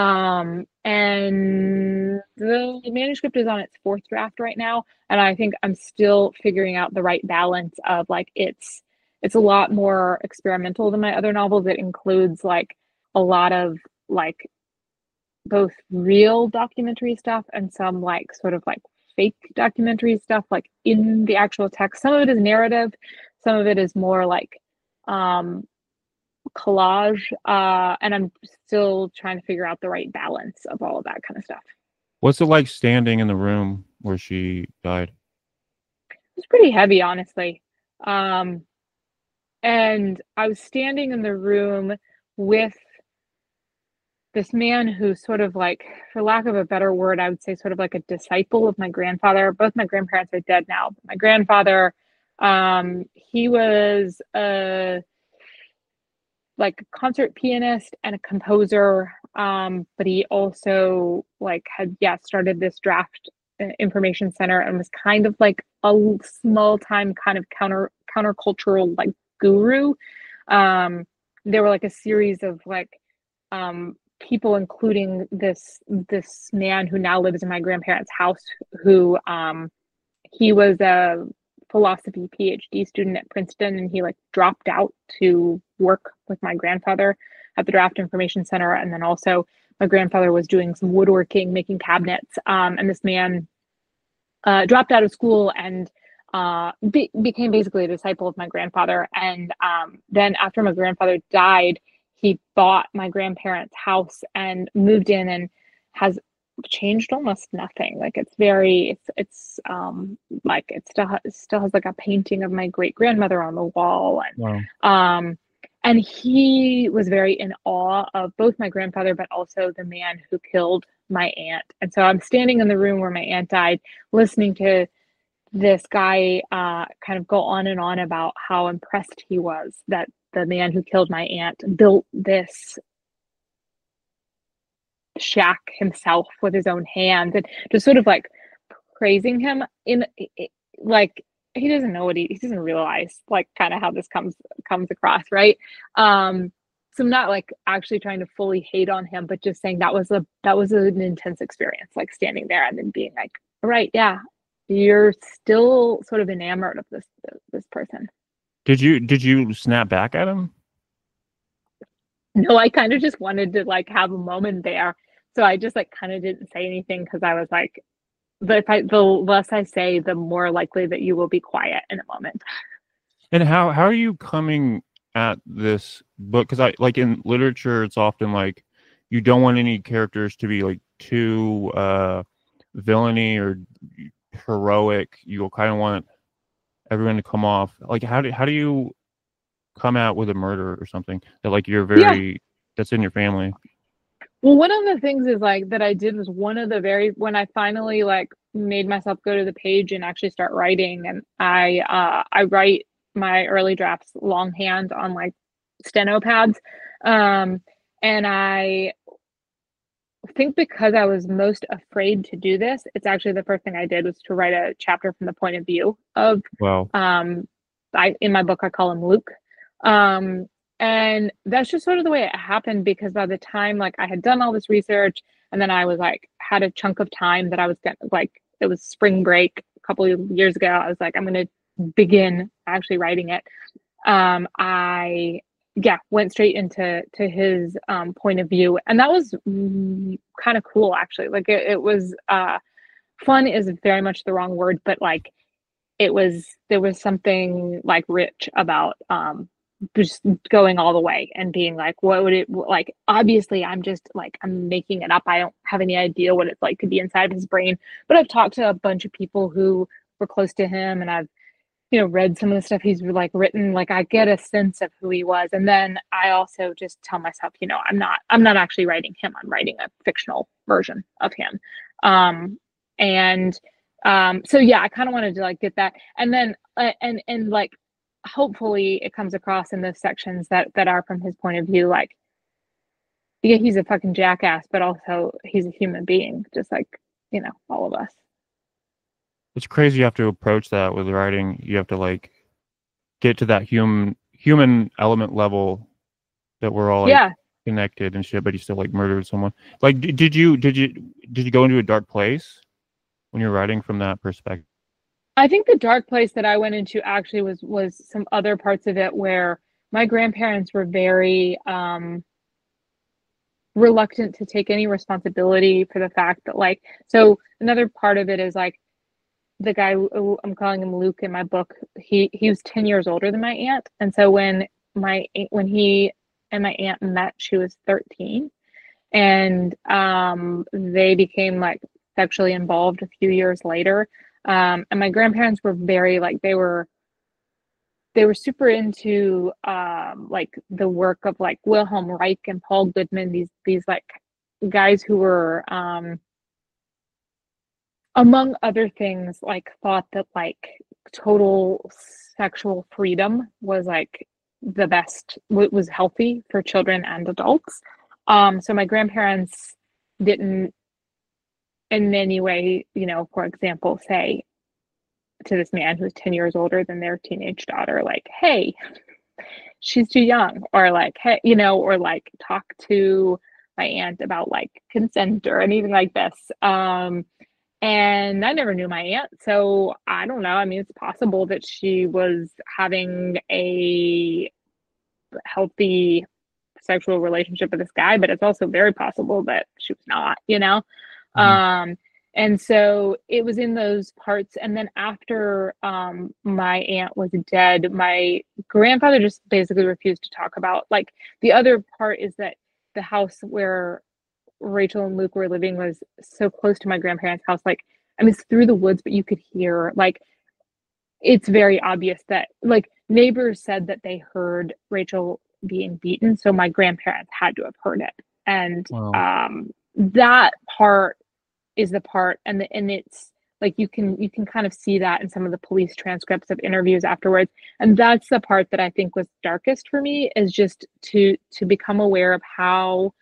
and the manuscript is on its fourth draft right now. And I think I'm still figuring out the right balance of like it's a lot more experimental than my other novels. It includes like a lot of like both real documentary stuff and some like sort of like fake documentary stuff like in the actual text. Some of it is narrative, some of it is more like um collage, and I'm still trying to figure out the right balance of all of that kind of stuff. What's it like standing in the room where she died? It's pretty heavy, honestly. Um, and I was standing in the room with this man who's sort of like, for lack of a better word, I would say sort of like a disciple of my grandfather. Both my grandparents are dead now. But my grandfather, he was a like a concert pianist and a composer, but he also like had started this draft information center and was kind of like a small time kind of countercultural like guru. There were like a series of like people, including this man who now lives in my grandparents' house, who he was a philosophy PhD student at Princeton, and he like dropped out to work with my grandfather at the Draft Information Center, and then also my grandfather was doing some woodworking, making cabinets, and this man dropped out of school and became basically a disciple of my grandfather. And then after my grandfather died, he bought my grandparents' house and moved in and has changed almost nothing. Like it's like it still has like a painting of my great grandmother on the wall, Wow. and he was very in awe of both my grandfather but also the man who killed my aunt. And so I'm standing in the room where my aunt died, listening to this guy kind of go on and on about how impressed he was that the man who killed my aunt built this shack himself with his own hands, and just sort of like praising him in like he doesn't know what he doesn't realize like kind of how this comes across, right? So I'm not like actually trying to fully hate on him, but just saying that was an intense experience, like standing there and then being like, all right, yeah, you're still sort of enamored of this person. Did you snap back at him? No, I kind of just wanted to like have a moment there. So I just like kind of didn't say anything because I was like, the less I say, the more likely that you will be quiet in a moment. And how are you coming at this book? Because I like in literature, it's often like you don't want any characters to be like too villainy or heroic. You'll kind of want everyone to come off like how do you come out with a murder or something that like you're Yeah. very that's in your family? Well, one of the things is like that I did was one of the very when I finally like made myself go to the page and actually start writing, and I write my early drafts longhand on like steno pads. Um, and I think because I was most afraid to do this, it's actually the first thing I did was to write a chapter from the point of view of Well, um I in my book I call him Luke. Um and that's just sort of the way it happened because by the time like I had done all this research and then I was like had a chunk of time that I was getting like it was spring break a couple of years ago. I was like, I'm gonna begin actually writing it. I yeah went straight into to his point of view, and that was kind of cool actually. Like it was fun is very much the wrong word, but like it was there was something like rich about just going all the way and being like what would it like obviously I'm just like I'm making it up. I don't have any idea what it's like to be inside of his brain, but I've talked to a bunch of people who were close to him, and I've read some of the stuff he's like written, like I get a sense of who he was. And then I also just tell myself, I'm not actually writing him. I'm writing a fictional version of him. Um, and so yeah, I kind of wanted to like get that. And then and like hopefully it comes across in those sections that are from his point of view, like yeah, he's a fucking jackass, but also he's a human being, just like, all of us. it's crazy you have to approach that with writing. You have to like get to that human element level that we're all like Yeah. connected and shit, but you still like murdered someone. Like, did you go into a dark place when you're writing from that perspective? I think the dark place that I went into actually was some other parts of it where my grandparents were very reluctant to take any responsibility for the fact that like so another part of it is like the guy who I'm calling him Luke in my book, he was 10 years older than my aunt. And so when he and my aunt met, she was 13. And they became like sexually involved a few years later. And my grandparents were very like they were super into like the work of like Wilhelm Reich and Paul Goodman, these like guys who were among other things, like thought that like total sexual freedom was like the best, was healthy for children and adults. So my grandparents didn't in any way, for example, say to this man who's 10 years older than their teenage daughter, like, hey, she's too young, or like, hey, or like talk to my aunt about like consent or anything like this. And I never knew my aunt, so I don't know. I mean, it's possible that she was having a healthy sexual relationship with this guy, but it's also very possible that she was not, Mhm. Um, And so it was in those parts. And then after my aunt was dead, my grandfather just basically refused to talk about. Like, the other part is that the house where Rachel and Luke were living was so close to my grandparents' house. Like, I mean, it's through the woods, but you could hear, like, it's very obvious that, like, neighbors said that they heard Rachel being beaten, so my grandparents had to have heard it. And Wow. that part is the part, and it's like you can kind of see that in some of the police transcripts of interviews afterwards. And that's the part that I think was darkest for me, is just to become aware of how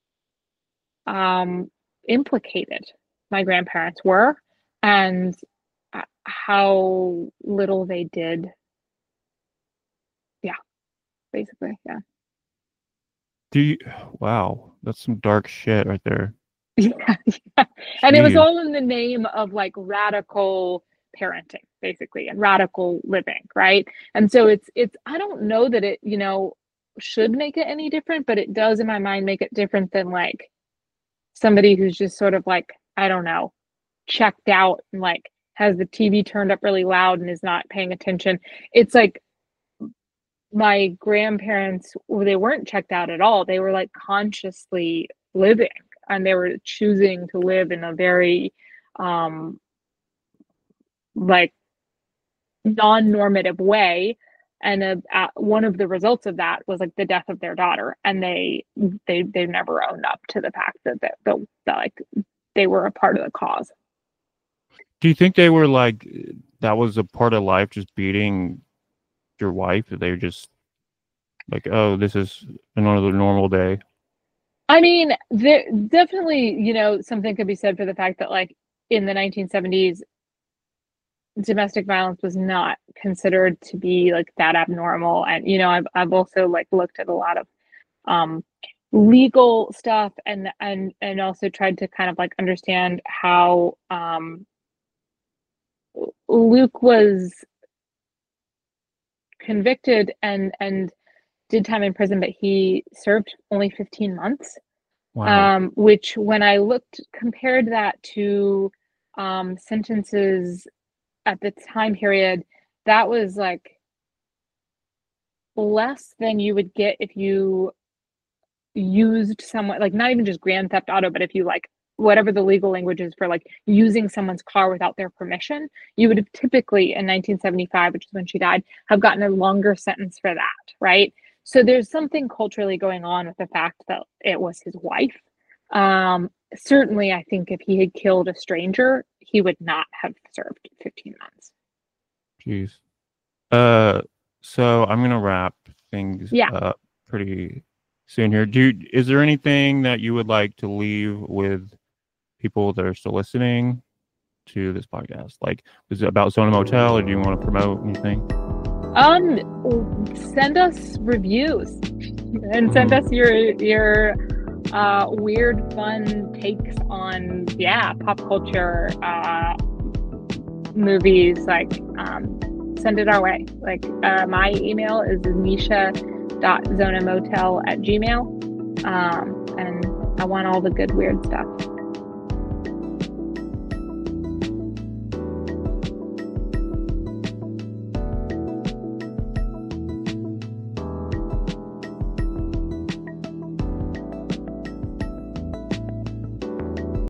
implicated my grandparents were, and how little they did. Yeah, basically, yeah. Do you, wow, that's some dark shit right there. Yeah, yeah. And it was Jeez. all in the name of like radical parenting, basically, and radical living, right? And so it's I don't know that it, should make it any different, but it does in my mind make it different than like somebody who's just sort of like, I don't know, checked out and like has the TV turned up really loud and is not paying attention. It's like my grandparents, well, they weren't checked out at all. They were like consciously living, and they were choosing to live in a very um like non-normative way. And one of the results of that was like the death of their daughter, and they never owned up to the fact that like they were a part of the cause. Do you think they were like, that was a part of life, just beating your wife? That they were just like, oh, this is another normal day? I mean, there definitely, something could be said for the fact that, like, in the 1970s, domestic violence was not considered to be like that abnormal. And I've also like looked at a lot of um legal stuff, and also tried to kind of like understand how Luke was convicted and did time in prison, but he served only 15 months. Wow. Which, when I compared that to sentences at the time period, that was like less than you would get if you used someone, like, not even just grand theft auto, but if you, like, whatever the legal language is for like using someone's car without their permission, you would have typically in 1975, which is when she died, have gotten a longer sentence for that, right? So there's something culturally going on with the fact that it was his wife. Certainly, I think if he had killed a stranger, he would not have served 15 months. Jeez. So I'm gonna wrap things Yeah. up pretty soon here. Is there anything that you would like to leave with people that are still listening to this podcast? Like, is it about Zona Motel, or do you want to promote anything? Send us reviews and send us your weird, fun takes on pop culture, movies. Like, send it our way. Like, my email is nisha.zonamotel@gmail.com. And I want all the good weird stuff.